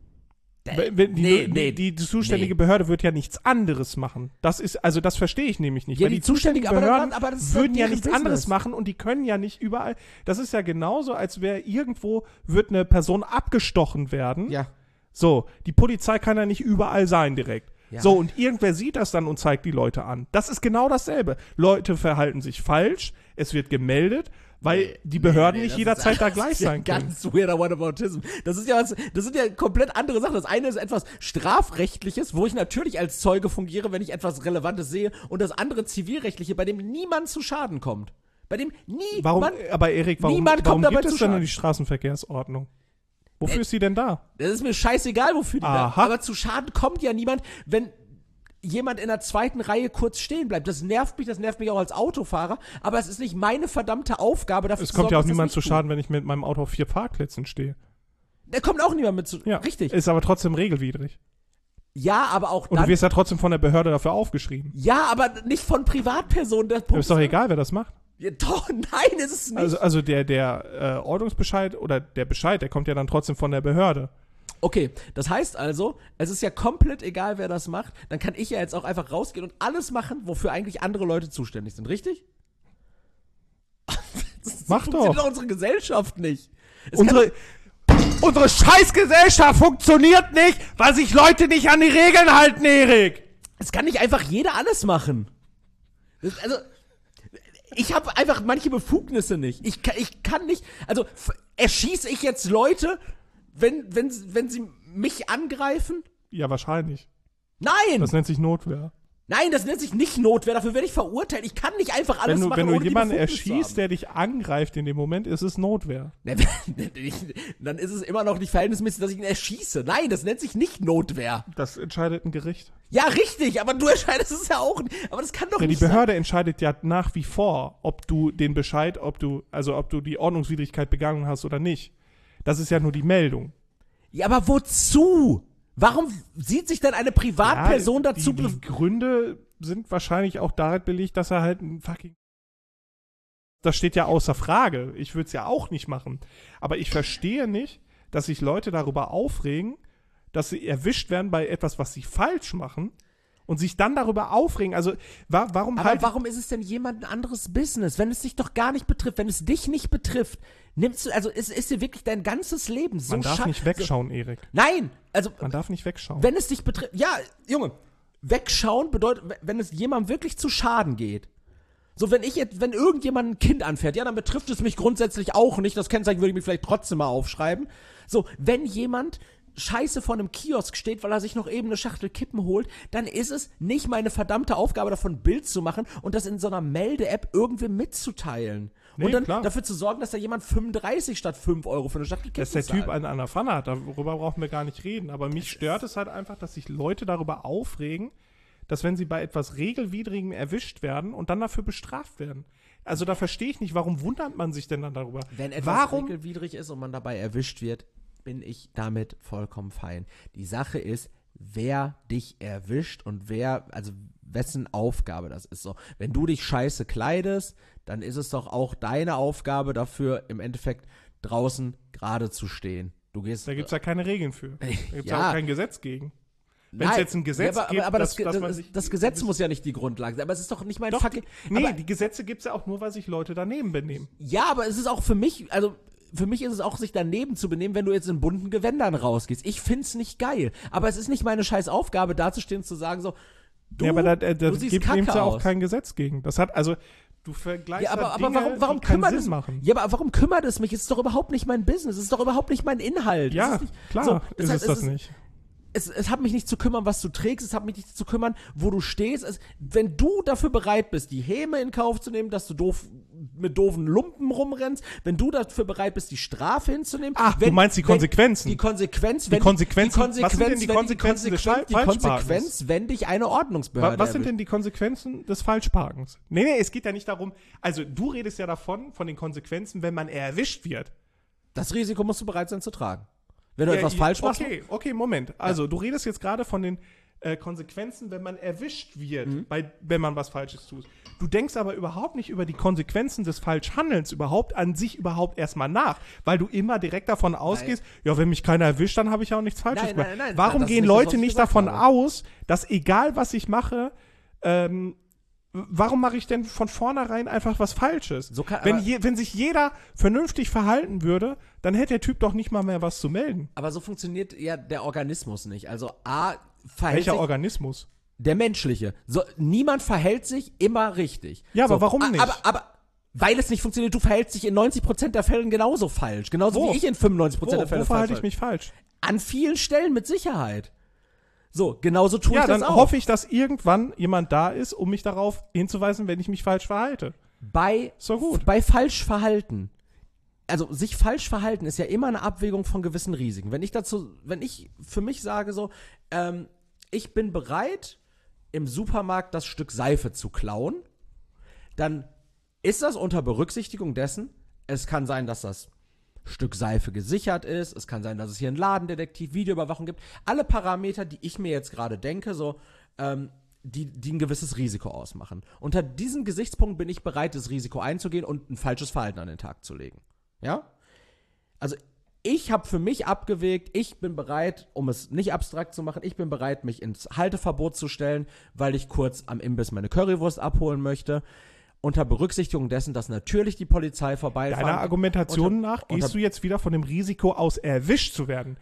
Die zuständige Behörde wird ja nichts anderes machen. Das verstehe ich nämlich nicht. Ja, weil die zuständigen Behörden aber das ist würden ja deren nichts Business. anderes machen und die können ja nicht überall. Das ist ja genauso, als wäre irgendwo, wird eine Person abgestochen werden. Ja. So, die Polizei kann ja nicht überall sein direkt. Ja. So, und irgendwer sieht das dann und zeigt die Leute an. Das ist genau dasselbe. Leute verhalten sich falsch, es wird gemeldet, weil die Behörden nicht jederzeit da gleich sein können. Ganz weirder Whataboutism. Das sind ja komplett andere Sachen. Das eine ist etwas Strafrechtliches, wo ich natürlich als Zeuge fungiere, wenn ich etwas Relevantes sehe, und das andere Zivilrechtliche, bei dem niemand zu Schaden kommt. Bei dem niemand warum kommt dabei gibt es zu denn Schaden. die Straßenverkehrsordnung? Wofür ist sie denn da? Das ist mir scheißegal, wofür die da. Aha. Aber zu Schaden kommt ja niemand, wenn jemand in der zweiten Reihe kurz stehen bleibt. Das nervt mich auch als Autofahrer, aber es ist nicht meine verdammte Aufgabe, dafür Es zu kommt sorgen, ja auch dass das niemand nicht zu tut. Schaden, wenn ich mit meinem Auto auf 4 Parkplätzen stehe. Da kommt auch niemand mit zu. Ja, Richtig. Ist aber trotzdem regelwidrig. Ja, aber auch Und dann. du wirst ja trotzdem von der Behörde dafür aufgeschrieben. Ja, aber nicht von Privatpersonen. Der Punkt Ist doch egal, wer das macht. Ja, doch, nein, ist es nicht. Also der Ordnungsbescheid oder der Bescheid, der kommt ja dann trotzdem von der Behörde. Okay, das heißt also, es ist ja komplett egal, wer das macht. Dann kann ich ja jetzt auch einfach rausgehen und alles machen, wofür eigentlich andere Leute zuständig sind, richtig? Mach Funktioniert doch. unsere Gesellschaft nicht. Unsere Scheißgesellschaft funktioniert nicht, weil sich Leute nicht an die Regeln halten, Erik. Es kann nicht einfach jeder alles machen. Also, ich habe einfach manche Befugnisse nicht. Ich kann nicht, also erschieße ich jetzt Leute, wenn sie mich angreifen? Ja, wahrscheinlich. Nein! Das nennt sich Notwehr. Nein, das nennt sich nicht Notwehr, dafür werde ich verurteilt. Ich kann nicht einfach alles machen, Wenn du ohne die jemanden Befugnis zu erschießt, haben. der dich angreift in dem Moment, ist es Notwehr. Dann ist es immer noch nicht verhältnismäßig, dass ich ihn erschieße. Nein, das nennt sich nicht Notwehr. Das entscheidet ein Gericht. Ja, richtig, aber du entscheidest es ja auch nicht. Aber das kann doch Ja, die nicht sein. Behörde entscheidet ja nach wie vor, ob du den Bescheid, ob du die Ordnungswidrigkeit begangen hast oder nicht. Das ist ja nur die Meldung. Ja, aber wozu? Warum sieht sich denn eine Privatperson dazu? Die Gründe sind wahrscheinlich auch darin belegt, dass er halt ein fucking... Das steht ja außer Frage. Ich würde es ja auch nicht machen. Aber ich verstehe nicht, dass sich Leute darüber aufregen, dass sie erwischt werden bei etwas, was sie falsch machen und sich dann darüber aufregen. Also, warum Aber warum ist es denn jemand ein anderes Business, wenn es dich doch gar nicht betrifft, wenn es dich nicht betrifft? Nimmst du, also ist dir wirklich dein ganzes Leben so Man darf nicht wegschauen, Erik. Nein, also Man darf nicht wegschauen. wenn es dich betrifft, ja, Junge, wegschauen bedeutet, wenn es jemandem wirklich zu Schaden geht, So, wenn irgendjemand ein Kind anfährt, ja, dann betrifft es mich grundsätzlich auch nicht. Das Kennzeichen würde ich mir vielleicht trotzdem mal aufschreiben. So, wenn jemand scheiße vor einem Kiosk steht, weil er sich noch eben eine Schachtel Kippen holt, dann ist es nicht meine verdammte Aufgabe, davon ein Bild zu machen und das in so einer Melde-App irgendwie mitzuteilen. Nee, und dann klar. dafür zu sorgen, dass da jemand 35 statt 5 Euro für eine Schachtel Kippen Dass der zahlt. Typ einen an der Pfanne hat, darüber brauchen wir gar nicht reden. Aber mich stört es halt einfach, dass sich Leute darüber aufregen, dass wenn sie bei etwas Regelwidrigem erwischt werden und dann dafür bestraft werden. Also da verstehe ich nicht, warum wundert man sich denn dann darüber? Wenn etwas regelwidrig ist und man dabei erwischt wird, bin ich damit vollkommen fein. Die Sache ist, wer dich erwischt und wessen Aufgabe das ist. So, wenn du dich scheiße kleidest, dann ist es doch auch deine Aufgabe dafür, im Endeffekt draußen gerade zu stehen. Da gibt es ja keine Regeln für. Da gibt es Ja. auch kein Gesetz gegen. Wenn es jetzt ein Gesetz gibt, aber dass man sich... das Gesetz muss ja nicht die Grundlage sein. Aber es ist doch nicht mein Doch, fucking... die Gesetze gibt es ja auch nur, weil sich Leute daneben benehmen. Ja, aber es ist auch für mich ist es auch, sich daneben zu benehmen, wenn du jetzt in bunten Gewändern rausgehst. Ich find's nicht geil. Aber es ist nicht meine scheiß Aufgabe, dazustehen und zu sagen so, du aber da siehst gibt kacke es ja auch aus. kein Gesetz gegen. Das hat, also, du vergleichst Ja, aber Dinge, warum die keinen kümmert Sinn es machen. Ja, aber warum kümmert es mich? Es ist doch überhaupt nicht mein Business. Es ist doch überhaupt nicht mein Inhalt. Ja, Es ist nicht, klar so, ist deshalb es das nicht. Es hat mich nicht zu kümmern, was du trägst, es hat mich nicht zu kümmern, wo du stehst. Wenn du dafür bereit bist, die Häme in Kauf zu nehmen, dass du mit doofen Lumpen rumrennst, wenn du dafür bereit bist, die Strafe hinzunehmen. Ach, du meinst die Konsequenzen. Die Konsequenzen, Was sind denn die Konsequenzen des Falschparkens? wenn dich eine Ordnungsbehörde Was sind denn die Konsequenzen des Falschparkens? Nee, es geht ja nicht darum, also du redest ja von den Konsequenzen, wenn man erwischt wird. Das Risiko musst du bereit sein zu tragen. Wenn du etwas falsch machst. Okay, Moment. Also, du redest jetzt gerade von den Konsequenzen, wenn man erwischt wird, wenn man was Falsches tut. Du denkst aber überhaupt nicht über die Konsequenzen des Falschhandelns überhaupt erstmal nach, weil du immer direkt davon ausgehst, ja, wenn mich keiner erwischt, dann habe ich ja auch nichts Falsches gemacht. Nein, Warum das ist gehen nicht das, Leute was ich nicht gesagt davon habe. aus, dass egal was ich mache, warum mache ich denn von vornherein einfach was Falsches? Wenn sich jeder vernünftig verhalten würde, dann hätte der Typ doch nicht mal mehr was zu melden. Aber so funktioniert ja der Organismus nicht. Also Welcher Organismus? Der menschliche. So, niemand verhält sich immer richtig. Ja, aber so, warum nicht? Aber weil es nicht funktioniert, du verhältst dich in 90% der Fällen genauso falsch. Genauso wie ich in 95% der Fälle Wo verhalte ich mich falsch? An vielen Stellen mit Sicherheit. So, genauso tue ich das auch. Ja, dann hoffe ich, dass irgendwann jemand da ist, um mich darauf hinzuweisen, wenn ich mich falsch verhalte. Bei falsch verhalten. Also, sich falsch verhalten ist ja immer eine Abwägung von gewissen Risiken. Wenn ich für mich sage so, ich bin bereit, im Supermarkt das Stück Seife zu klauen, dann ist das unter Berücksichtigung dessen, es kann sein, dass das Stück Seife gesichert ist, es kann sein, dass es hier einen Ladendetektiv, Videoüberwachung gibt. Alle Parameter, die ich mir jetzt gerade denke, so, die ein gewisses Risiko ausmachen. Unter diesem Gesichtspunkt bin ich bereit, das Risiko einzugehen und ein falsches Verhalten an den Tag zu legen. Ja? Also, ich habe für mich abgewägt, ich bin bereit, um es nicht abstrakt zu machen, ich bin bereit, mich ins Halteverbot zu stellen, weil ich kurz am Imbiss meine Currywurst abholen möchte. Unter Berücksichtigung dessen, dass natürlich die Polizei vorbeifahren. Deiner Argumentation nach gehst du jetzt wieder von dem Risiko aus, erwischt zu werden.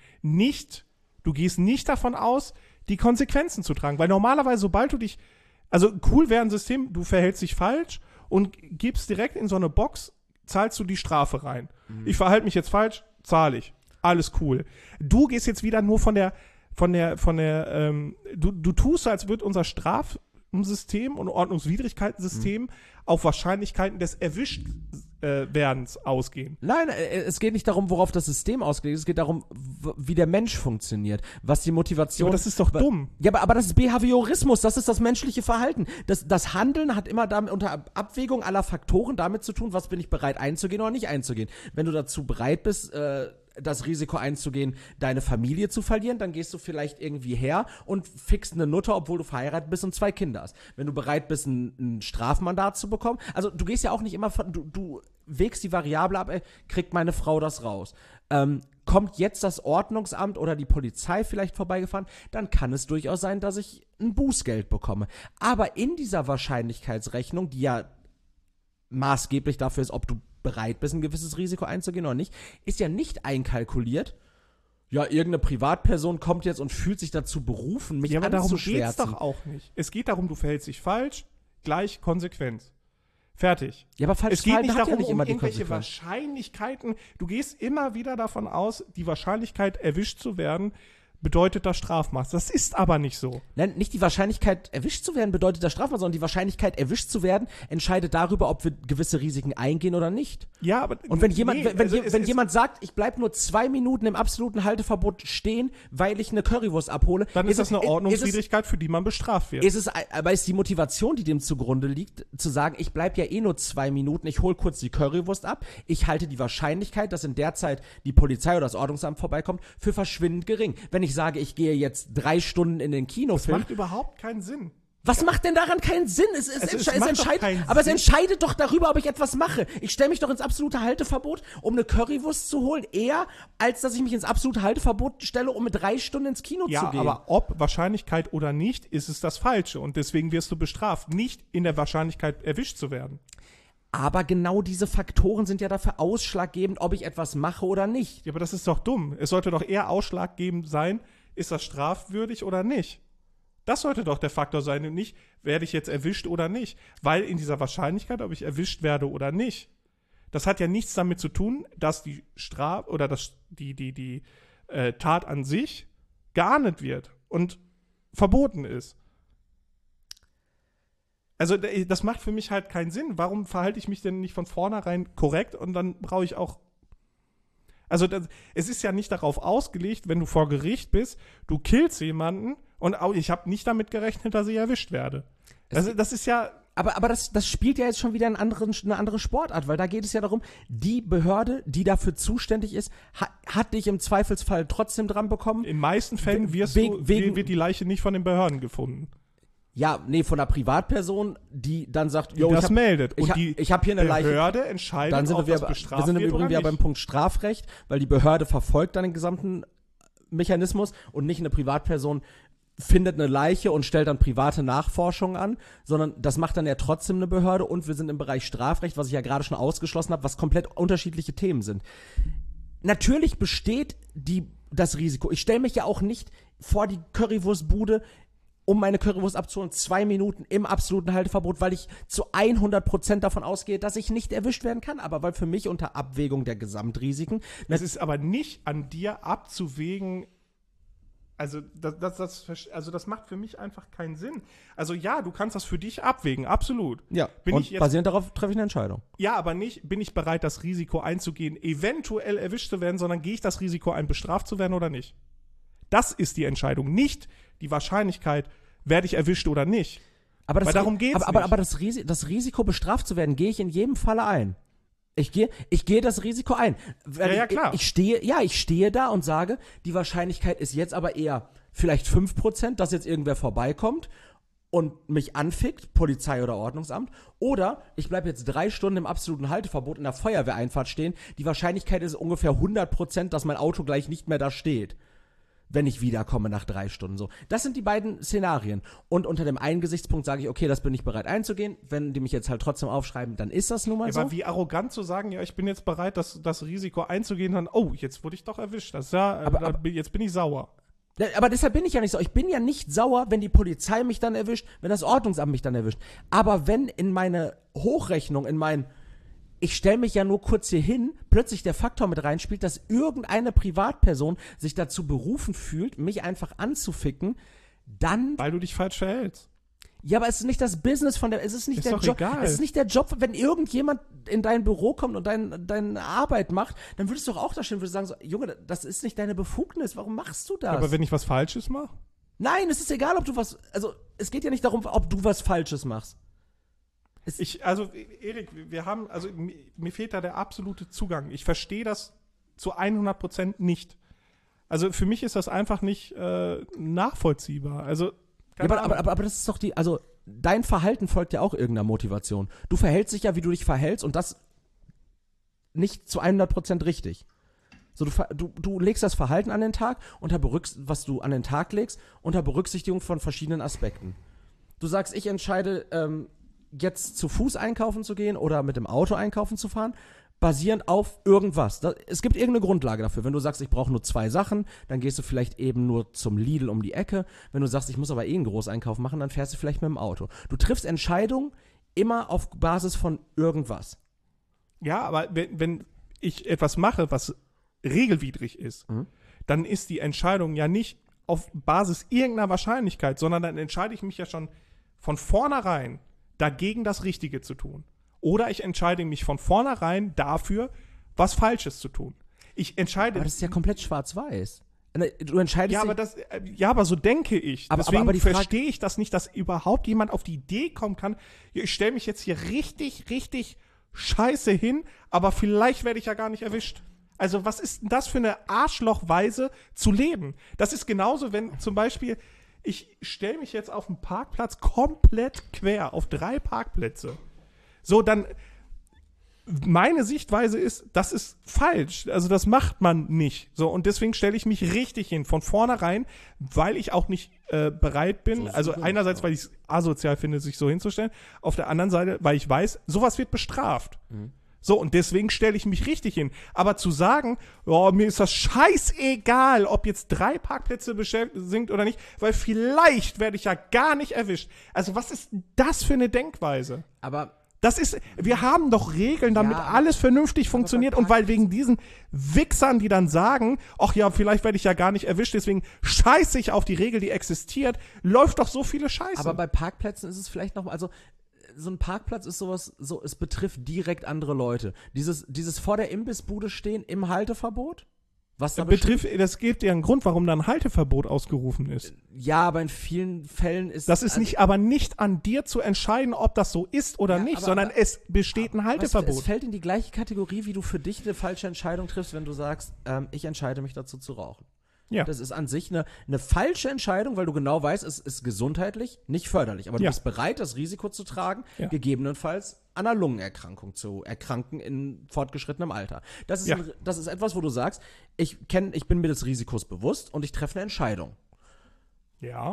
Du gehst nicht davon aus, die Konsequenzen zu tragen. Weil normalerweise, sobald du dich, also cool wäre ein System, du verhältst dich falsch und gibst direkt in so eine Box, zahlst du die Strafe rein. Ich verhalte mich jetzt falsch, zahle ich. Alles cool. Du gehst jetzt wieder nur du tust so, als würde unser Strafsystem und Ordnungswidrigkeitensystem auf Wahrscheinlichkeiten des Erwischtwerdens ausgehen. Nein, es geht nicht darum, worauf das System ausgelegt ist, es geht darum, wie der Mensch funktioniert, was die Motivation... Aber das ist doch dumm. Ja, aber das ist Behaviorismus, das ist das menschliche Verhalten. Das Handeln hat immer damit unter Abwägung aller Faktoren damit zu tun, was bin ich bereit einzugehen oder nicht einzugehen. Wenn du dazu bereit bist, das Risiko einzugehen, deine Familie zu verlieren, dann gehst du vielleicht irgendwie her und fixst eine Nutte, obwohl du verheiratet bist und 2 Kinder hast. Wenn du bereit bist, ein Strafmandat zu bekommen, also du gehst ja auch nicht immer du wägst die Variable ab, kriegt meine Frau das raus. Kommt jetzt das Ordnungsamt oder die Polizei vielleicht vorbeigefahren, dann kann es durchaus sein, dass ich ein Bußgeld bekomme. Aber in dieser Wahrscheinlichkeitsrechnung, die ja maßgeblich dafür ist, ob du bereit bist, ein gewisses Risiko einzugehen oder nicht, ist ja nicht einkalkuliert, ja, irgendeine Privatperson kommt jetzt und fühlt sich dazu berufen, mich anzuschwärzen. Ja, aber darum geht's doch auch nicht. Es geht darum, du verhältst dich falsch, gleich Konsequenz. Fertig. Ja, aber falsches Es geht Verhalten nicht hat ja darum, nicht um immer die irgendwelche Konsequenz. Wahrscheinlichkeiten. Du gehst immer wieder davon aus, die Wahrscheinlichkeit, erwischt zu werden, bedeutet das Strafmaß. Das ist aber nicht so. Nein, nicht die Wahrscheinlichkeit, erwischt zu werden, bedeutet das Strafmaß, sondern die Wahrscheinlichkeit, erwischt zu werden, entscheidet darüber, ob wir gewisse Risiken eingehen oder nicht. Ja, aber Und wenn jemand, nee, wenn jemand sagt, ich bleibe nur 2 Minuten im absoluten Halteverbot stehen, weil ich eine Currywurst abhole, dann ist das eine Ordnungswidrigkeit, für die man bestraft wird. Aber ist die Motivation, die dem zugrunde liegt, zu sagen, ich bleibe ja eh nur 2 Minuten, ich hole kurz die Currywurst ab, ich halte die Wahrscheinlichkeit, dass in der Zeit die Polizei oder das Ordnungsamt vorbeikommt, für verschwindend gering. Wenn ich sage, ich gehe jetzt 3 Stunden in den Das Kinofilm, macht überhaupt keinen Sinn. was macht denn daran keinen Sinn? Es macht es entscheidet doch darüber, ob ich etwas mache. Ich stelle mich doch ins absolute Halteverbot, um eine Currywurst zu holen, eher als dass ich mich ins absolute Halteverbot stelle, um mit 3 Stunden ins Kino zu Ja, gehen. aber ob Wahrscheinlichkeit oder nicht, ist es das Falsche. Und deswegen wirst du bestraft, nicht in der Wahrscheinlichkeit erwischt zu werden. Aber genau diese Faktoren sind ja dafür ausschlaggebend, ob ich etwas mache oder nicht. Ja, aber das ist doch dumm. Es sollte doch eher ausschlaggebend sein, ist das strafwürdig oder nicht. Das sollte doch der Faktor sein und nicht, werde ich jetzt erwischt oder nicht. Weil in dieser Wahrscheinlichkeit, ob ich erwischt werde oder nicht, das hat ja nichts damit zu tun, dass die Strafe oder die Tat an sich geahndet wird und verboten ist. Also das macht für mich halt keinen Sinn. Warum verhalte ich mich denn nicht von vornherein korrekt und dann brauche ich auch. Also es ist ja nicht darauf ausgelegt, wenn du vor Gericht bist, du killst jemanden und auch, ich habe nicht damit gerechnet, dass ich erwischt werde. Also das ist ja. Aber das spielt ja jetzt schon wieder eine andere Sportart, weil da geht es ja darum, die Behörde, die dafür zuständig ist, hat dich im Zweifelsfall trotzdem dran bekommen. In meisten Fällen wird die Leiche nicht von den Behörden gefunden. Ja, nee, von einer Privatperson, die dann sagt, Die das meldet. Und ich habe hier eine Leiche. Behörde entscheidet, Dann sind ob wir das bestraft wir sind im wird Übrigen oder wieder nicht. beim Punkt Strafrecht, weil die Behörde verfolgt dann den gesamten Mechanismus und nicht eine Privatperson findet eine Leiche und stellt dann private Nachforschungen an, sondern das macht dann ja trotzdem eine Behörde und wir sind im Bereich Strafrecht, was ich ja gerade schon ausgeschlossen habe, was komplett unterschiedliche Themen sind. Natürlich besteht das Risiko. Ich stelle mich ja auch nicht vor die Currywurstbude, um meine Currywurst abzuholen, 2 Minuten im absoluten Halteverbot, weil ich zu 100% davon ausgehe, dass ich nicht erwischt werden kann, aber weil für mich unter Abwägung der Gesamtrisiken. Es ist aber nicht an dir abzuwägen, also das macht für mich einfach keinen Sinn. Also ja, du kannst das für dich abwägen, absolut. Ja, und basierend darauf treffe ich eine Entscheidung. Ja, aber nicht, bin ich bereit, das Risiko einzugehen, eventuell erwischt zu werden, sondern gehe ich das Risiko ein, bestraft zu werden oder nicht? Das ist die Entscheidung, nicht die Wahrscheinlichkeit, werde ich erwischt oder nicht. Aber darum geht's nicht. Aber das Risiko, bestraft zu werden, gehe ich in jedem Falle ein. Ich gehe das Risiko ein. Ja, klar. Ich stehe da und sage, die Wahrscheinlichkeit ist jetzt aber eher vielleicht 5%, dass jetzt irgendwer vorbeikommt und mich anfickt, Polizei oder Ordnungsamt. Oder ich bleibe jetzt 3 Stunden im absoluten Halteverbot in der Feuerwehreinfahrt stehen. Die Wahrscheinlichkeit ist ungefähr 100%, dass mein Auto gleich nicht mehr da steht, wenn ich wiederkomme nach 3 Stunden. So, das sind die beiden Szenarien. Und unter dem einen Gesichtspunkt sage ich, okay, das bin ich bereit einzugehen. Wenn die mich jetzt halt trotzdem aufschreiben, dann ist das nun mal so. Aber wie arrogant zu sagen, ja, ich bin jetzt bereit, das Risiko einzugehen, dann, oh, jetzt wurde ich doch erwischt. Das ist ja, jetzt bin ich sauer. Aber deshalb bin ich ja nicht sauer. Ich bin ja nicht sauer, wenn die Polizei mich dann erwischt, wenn das Ordnungsamt mich dann erwischt. Aber wenn in meine Hochrechnung, ich stelle mich ja nur kurz hier hin, plötzlich der Faktor mit reinspielt, dass irgendeine Privatperson sich dazu berufen fühlt, mich einfach anzuficken, dann. Weil du dich falsch verhältst. Ja, aber es ist nicht das Business es ist nicht der Job. Egal. Es ist nicht der Job, wenn irgendjemand in dein Büro kommt und deine Arbeit macht, dann würdest du doch auch da stehen und würdest sagen, so, Junge, das ist nicht deine Befugnis, warum machst du das? Aber wenn ich was Falsches mache? Nein, es ist egal, es geht ja nicht darum, ob du was Falsches machst. Erik, mir fehlt da der absolute Zugang. Ich verstehe das zu 100% nicht. Also für mich ist das einfach nicht nachvollziehbar. Also, aber das ist doch dein Verhalten folgt ja auch irgendeiner Motivation. Du verhältst dich ja, wie du dich verhältst und das nicht zu 100% richtig. So, du legst das Verhalten an den Tag, was du an den Tag legst, unter Berücksichtigung von verschiedenen Aspekten. Du sagst, ich entscheide, jetzt zu Fuß einkaufen zu gehen oder mit dem Auto einkaufen zu fahren, basierend auf irgendwas. Es gibt irgendeine Grundlage dafür. Wenn du sagst, ich brauche nur 2 Sachen, dann gehst du vielleicht eben nur zum Lidl um die Ecke. Wenn du sagst, ich muss aber einen Großeinkauf machen, dann fährst du vielleicht mit dem Auto. Du triffst Entscheidungen immer auf Basis von irgendwas. Ja, aber wenn ich etwas mache, was regelwidrig ist, dann ist die Entscheidung ja nicht auf Basis irgendeiner Wahrscheinlichkeit, sondern dann entscheide ich mich ja schon von vornherein dagegen, das Richtige zu tun. Oder ich entscheide mich von vornherein dafür, was Falsches zu tun. Ich entscheide. Aber das ist ja komplett schwarz-weiß. Du entscheidest aber so denke ich. Deswegen aber die Frage, verstehe ich das nicht, dass überhaupt jemand auf die Idee kommen kann, ich stelle mich jetzt hier richtig, richtig scheiße hin, aber vielleicht werde ich ja gar nicht erwischt. Also was ist denn das für eine Arschlochweise zu leben? Das ist genauso, wenn zum Beispiel, ich stelle mich jetzt auf einen Parkplatz komplett quer, auf 3 Parkplätze. So, dann, meine Sichtweise ist, das ist falsch. Also das macht man nicht. So, und deswegen stelle ich mich richtig hin, von vornherein, weil ich auch nicht bereit bin. So also einerseits, weil ich es asozial finde, sich so hinzustellen. Auf der anderen Seite, weil ich weiß, sowas wird bestraft. So, und deswegen stelle ich mich richtig hin. Aber zu sagen, oh, mir ist das scheißegal, ob jetzt 3 Parkplätze beschäftigt sind oder nicht, weil vielleicht werde ich ja gar nicht erwischt. Also was ist das für eine Denkweise? Aber wir haben doch Regeln, damit alles vernünftig funktioniert. Und weil wegen diesen Wichsern, die dann sagen, ach ja, vielleicht werde ich ja gar nicht erwischt, deswegen scheiße ich auf die Regel, die existiert, läuft doch so viele Scheiße. Aber bei Parkplätzen ist es vielleicht noch, also so ein Parkplatz ist sowas, so, es betrifft direkt andere Leute. Dieses vor der Imbissbude stehen im Halteverbot? Was da das gibt ja einen Grund, warum da ein Halteverbot ausgerufen ist. Ja, aber in vielen Fällen ist das ist aber nicht an dir zu entscheiden, ob das so ist oder nicht, sondern es besteht ein Halteverbot. Es fällt in die gleiche Kategorie, wie du für dich eine falsche Entscheidung triffst, wenn du sagst, ich entscheide mich dazu zu rauchen. Ja. Das ist an sich eine falsche Entscheidung, weil du genau weißt, es ist gesundheitlich nicht förderlich. Aber du bist bereit, das Risiko zu tragen, gegebenenfalls an einer Lungenerkrankung zu erkranken in fortgeschrittenem Alter. Das ist etwas, wo du sagst, ich bin mir des Risikos bewusst und ich treffe eine Entscheidung. Ja.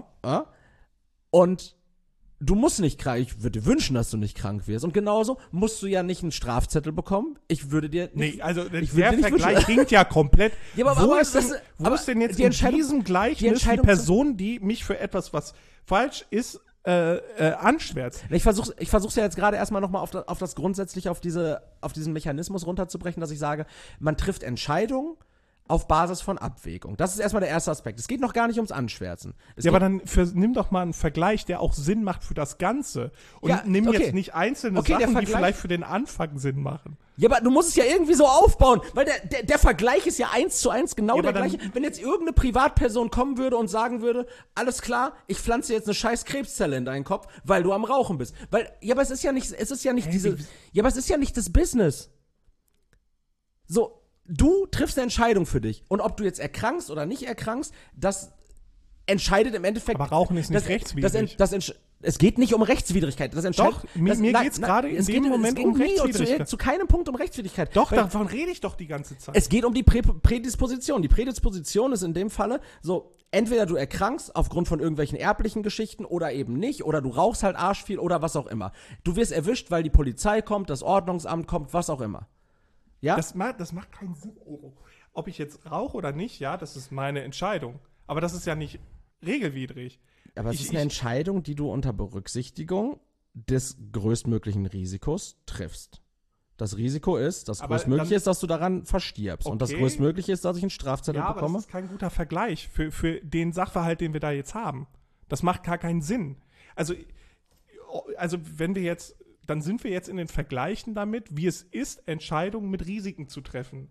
Und du musst nicht krank, ich würde dir wünschen, dass du nicht krank wirst. Und genauso musst du ja nicht einen Strafzettel bekommen. Ich würde dir nicht. Nee, also der Vergleich hinkt ja komplett. Ja, wo ist denn jetzt in diesem Gleichnis die Person, die mich für etwas, was falsch ist, anschwärzt? Ich versuch's ja jetzt gerade erstmal nochmal auf das grundsätzlich, auf diesen Mechanismus runterzubrechen, dass ich sage, man trifft Entscheidungen auf Basis von Abwägung. Das ist erstmal der erste Aspekt. Es geht noch gar nicht ums Anschwärzen. Aber dann nimm doch mal einen Vergleich, der auch Sinn macht für das Ganze. Und nimm jetzt nicht einzelne Sachen, die vielleicht für den Anfang Sinn machen. Ja, aber du musst es ja irgendwie so aufbauen, weil der Vergleich ist ja 1:1 genau der gleiche. Wenn jetzt irgendeine Privatperson kommen würde und sagen würde, alles klar, ich pflanze jetzt eine scheiß Krebszelle in deinen Kopf, weil du am Rauchen bist. Aber es ist ja nicht das Business. So, du triffst eine Entscheidung für dich. Und ob du jetzt erkrankst oder nicht erkrankst, das entscheidet im Endeffekt. Aber Rauchen ist nicht rechtswidrig. Es geht nicht um Rechtswidrigkeit. Mir geht es gerade in dem Moment um Rechtswidrigkeit. Zu keinem Punkt um Rechtswidrigkeit. Doch, davon rede ich doch die ganze Zeit. Es geht um die Prädisposition. Die Prädisposition ist in dem Falle so, entweder du erkrankst aufgrund von irgendwelchen erblichen Geschichten oder eben nicht, oder du rauchst halt arschviel oder was auch immer. Du wirst erwischt, weil die Polizei kommt, das Ordnungsamt kommt, was auch immer. Ja? Das macht keinen Sinn. Ob ich jetzt rauche oder nicht, ja, das ist meine Entscheidung. Aber das ist ja nicht regelwidrig. Aber es ist eine Entscheidung, die du unter Berücksichtigung des größtmöglichen Risikos triffst. Das Risiko ist, das größtmögliche ist, dass du daran verstirbst. Okay. Und das größtmögliche ist, dass ich einen Strafzettel bekomme. Aber das ist kein guter Vergleich für den Sachverhalt, den wir da jetzt haben. Das macht gar keinen Sinn. Also wenn wir jetzt, dann sind wir jetzt in den Vergleichen damit, wie es ist, Entscheidungen mit Risiken zu treffen.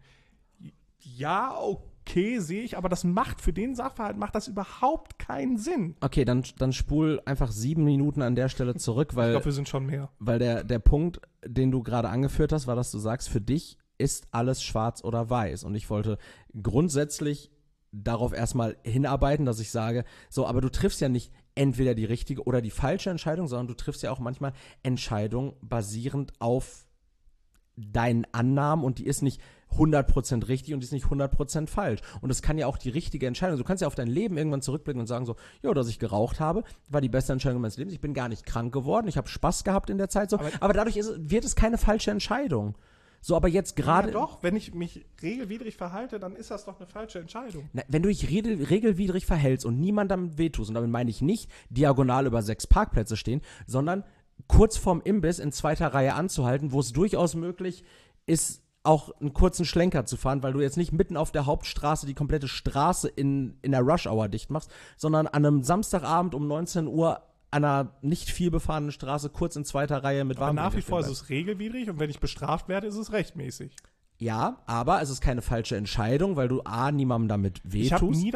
Ja, okay, sehe ich, aber das macht für den Sachverhalt das überhaupt keinen Sinn. Okay, dann spul einfach 7 Minuten an der Stelle zurück, weil ich glaube, wir sind schon mehr. Weil der Punkt, den du gerade angeführt hast, war, dass du sagst, für dich ist alles schwarz oder weiß. Und ich wollte grundsätzlich darauf erstmal hinarbeiten, dass ich sage, so, aber du triffst ja nicht entweder die richtige oder die falsche Entscheidung, sondern du triffst ja auch manchmal Entscheidungen basierend auf deinen Annahmen und die ist nicht 100% richtig und die ist nicht 100% falsch. Und es kann ja auch die richtige Entscheidung. Du kannst ja auf dein Leben irgendwann zurückblicken und sagen so, ja, dass ich geraucht habe, war die beste Entscheidung meines Lebens. Ich bin gar nicht krank geworden, ich habe Spaß gehabt in der Zeit. So. Aber dadurch wird es keine falsche Entscheidung. So, aber jetzt gerade. Ja, doch, wenn ich mich regelwidrig verhalte, dann ist das doch eine falsche Entscheidung. Na, wenn du dich regelwidrig verhältst und niemand damit wehtust, und damit meine ich nicht diagonal über 6 Parkplätze stehen, sondern kurz vorm Imbiss in zweiter Reihe anzuhalten, wo es durchaus möglich ist, auch einen kurzen Schlenker zu fahren, weil du jetzt nicht mitten auf der Hauptstraße die komplette Straße in der Rush-Hour dicht machst, sondern an einem Samstagabend um 19 Uhr an einer nicht viel befahrenen Straße kurz in zweiter Reihe mit Aber nach wie vor ist es regelwidrig und wenn ich bestraft werde, ist es rechtmäßig. Ja, aber es ist keine falsche Entscheidung, weil du niemandem damit wehtust. Ich habe nie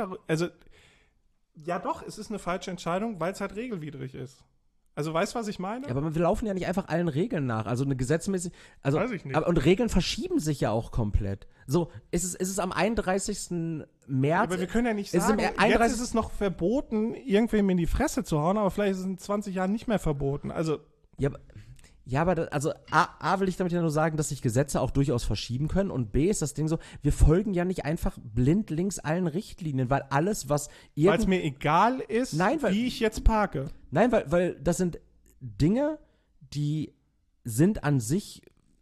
ja doch, es ist eine falsche Entscheidung, weil es halt regelwidrig ist. Also weißt du, was ich meine? Ja, aber wir laufen ja nicht einfach allen Regeln nach. Also eine gesetzmäßige. Also, weiß ich nicht. Und Regeln verschieben sich ja auch komplett. So, ist es am 31. März. Aber wir können ja nicht sagen, jetzt ist es noch verboten, irgendwem in die Fresse zu hauen, aber vielleicht ist es in 20 Jahren nicht mehr verboten. Also. Ja, aber A, will ich damit ja nur sagen, dass sich Gesetze auch durchaus verschieben können und B ist das Ding so, wir folgen ja nicht einfach blindlings allen Richtlinien, weil alles, was weil es mir egal ist, wie ich jetzt parke. Nein, weil das sind Dinge, die sind an sich,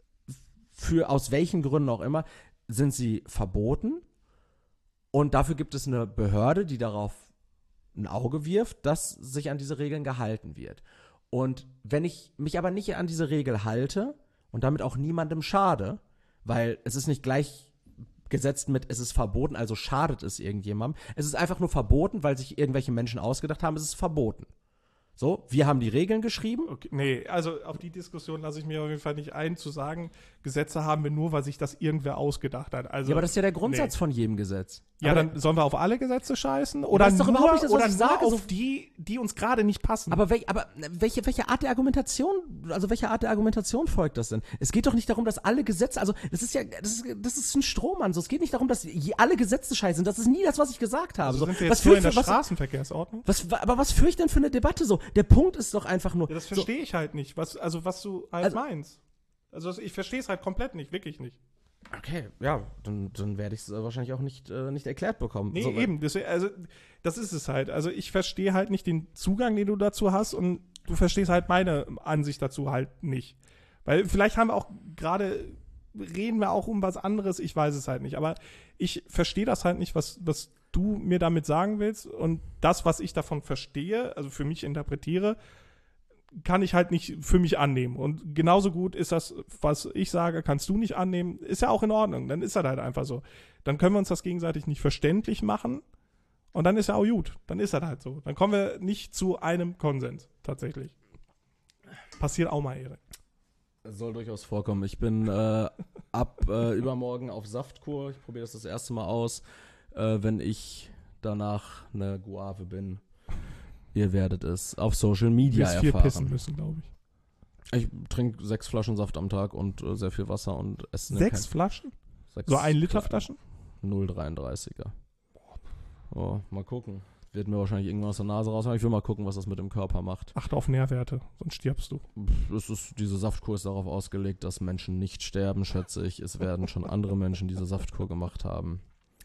aus welchen Gründen auch immer, sind sie verboten und dafür gibt es eine Behörde, die darauf ein Auge wirft, dass sich an diese Regeln gehalten wird. Und wenn ich mich aber nicht an diese Regel halte und damit auch niemandem schade, weil es ist nicht gleichgesetzt mit, es ist verboten, also schadet es irgendjemandem. Es ist einfach nur verboten, weil sich irgendwelche Menschen ausgedacht haben, es ist verboten. So, wir haben die Regeln geschrieben. Okay, nee, also auf die Diskussion lasse ich mir auf jeden Fall nicht ein, zu sagen, Gesetze haben wir nur, weil sich das irgendwer ausgedacht hat. Also, ja, aber das ist ja der Grundsatz von jedem Gesetz. Ja, aber dann sollen wir auf alle Gesetze scheißen? Oder das ist doch überhaupt nicht das, was oder ich sage, auf die uns gerade nicht passen? Aber welche Art der Argumentation folgt das denn? Es geht doch nicht darum, dass alle Gesetze, also das ist ein Strohmann, so. Es geht nicht darum, dass alle Gesetze scheiße sind. Das ist nie das, was ich gesagt habe. Also so. Sind wir jetzt nur in der Straßenverkehrsordnung? Aber was führe ich denn für eine Debatte so? Der Punkt ist doch einfach nur. Ja, das verstehe ich halt nicht, was du halt meinst. Also ich verstehe es halt komplett nicht, wirklich nicht. Okay, ja, dann werde ich es wahrscheinlich auch nicht erklärt bekommen. Nee, so, eben, das ist es halt. Also ich verstehe halt nicht den Zugang, den du dazu hast und du verstehst halt meine Ansicht dazu halt nicht. Weil vielleicht reden wir auch um was anderes, ich weiß es halt nicht. Aber ich verstehe das halt nicht, was du mir damit sagen willst und das, was ich davon verstehe, also für mich interpretiere, kann ich halt nicht für mich annehmen. Und genauso gut ist das, was ich sage, kannst du nicht annehmen, ist ja auch in Ordnung. Dann ist das halt einfach so. Dann können wir uns das gegenseitig nicht verständlich machen und dann ist ja auch gut. Dann ist das halt so. Dann kommen wir nicht zu einem Konsens, tatsächlich. Passiert auch mal, Erik. Soll durchaus vorkommen. Ich bin ab übermorgen auf Saftkur. Ich probiere das erste Mal aus, wenn ich danach eine Guave bin. Ihr werdet es auf Social Media erfahren. 4 pissen müssen, glaube ich. Ich trinke 6 Flaschen Saft am Tag und sehr viel Wasser und esse. 6 Flaschen? 6 so 1 Liter Flaschen? 0,33er. Oh, mal gucken. Wird mir wahrscheinlich irgendwas aus der Nase raushauen. Ich will mal gucken, was das mit dem Körper macht. Achte auf Nährwerte, sonst stirbst du. Diese Saftkur ist darauf ausgelegt, dass Menschen nicht sterben, schätze ich. Es werden schon andere Menschen diese Saftkur gemacht haben.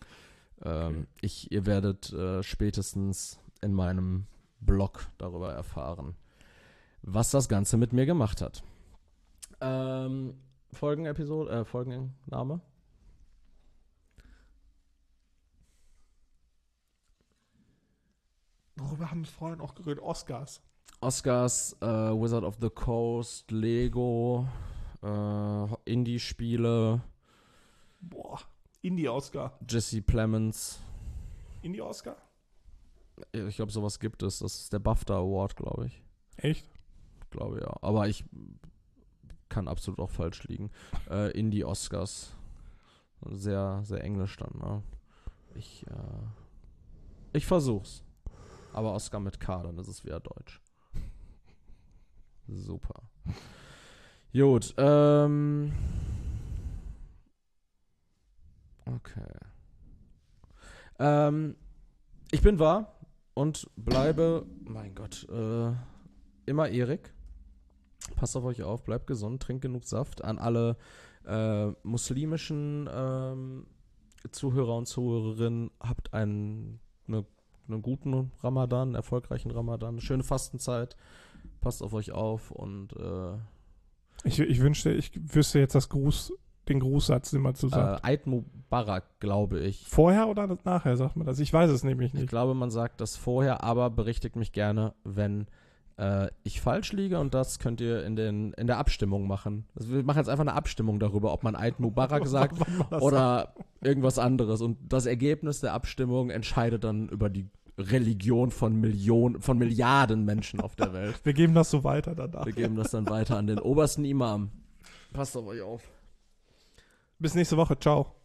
Ihr werdet spätestens in meinem Blog darüber erfahren, was das Ganze mit mir gemacht hat. Folgenname? Worüber haben wir vorhin auch geredet? Oscars, Wizard of the Coast, Lego, Indie-Spiele. Indie-Oscar. Jesse Plemons. Indie-Oscar? Ich glaube, sowas gibt es. Das ist der BAFTA Award, glaube ich. Echt? Ich glaube, ja. Aber ich kann absolut auch falsch liegen. Indie-Oscars. Sehr, sehr englisch dann, ne? Ich versuch's. Aber Oscar mit K, dann ist es wieder deutsch. Super. Gut, okay. Ich bin wahr und bleibe, mein Gott, immer Erik. Passt auf euch auf, bleibt gesund, trinkt genug Saft. An alle muslimischen Zuhörer und Zuhörerinnen, habt einen guten Ramadan, einen erfolgreichen Ramadan, eine schöne Fastenzeit. Passt auf euch auf und ich wünschte, ich wüsste jetzt den Grußsatz, den man zu sagt. Eid Mubarak, glaube ich. Vorher oder nachher sagt man das? Ich weiß es nämlich nicht. Ich glaube, man sagt das vorher, aber berichtigt mich gerne, wenn ich falsch liege und das könnt ihr in der Abstimmung machen. Also wir machen jetzt einfach eine Abstimmung darüber, ob man Eid Mubarak sagt oder irgendwas anderes. Und das Ergebnis der Abstimmung entscheidet dann über die Religion von Milliarden Menschen auf der Welt. Wir geben das so weiter danach. Wir geben das dann weiter an den obersten Imam. Passt auf euch auf. Bis nächste Woche. Ciao.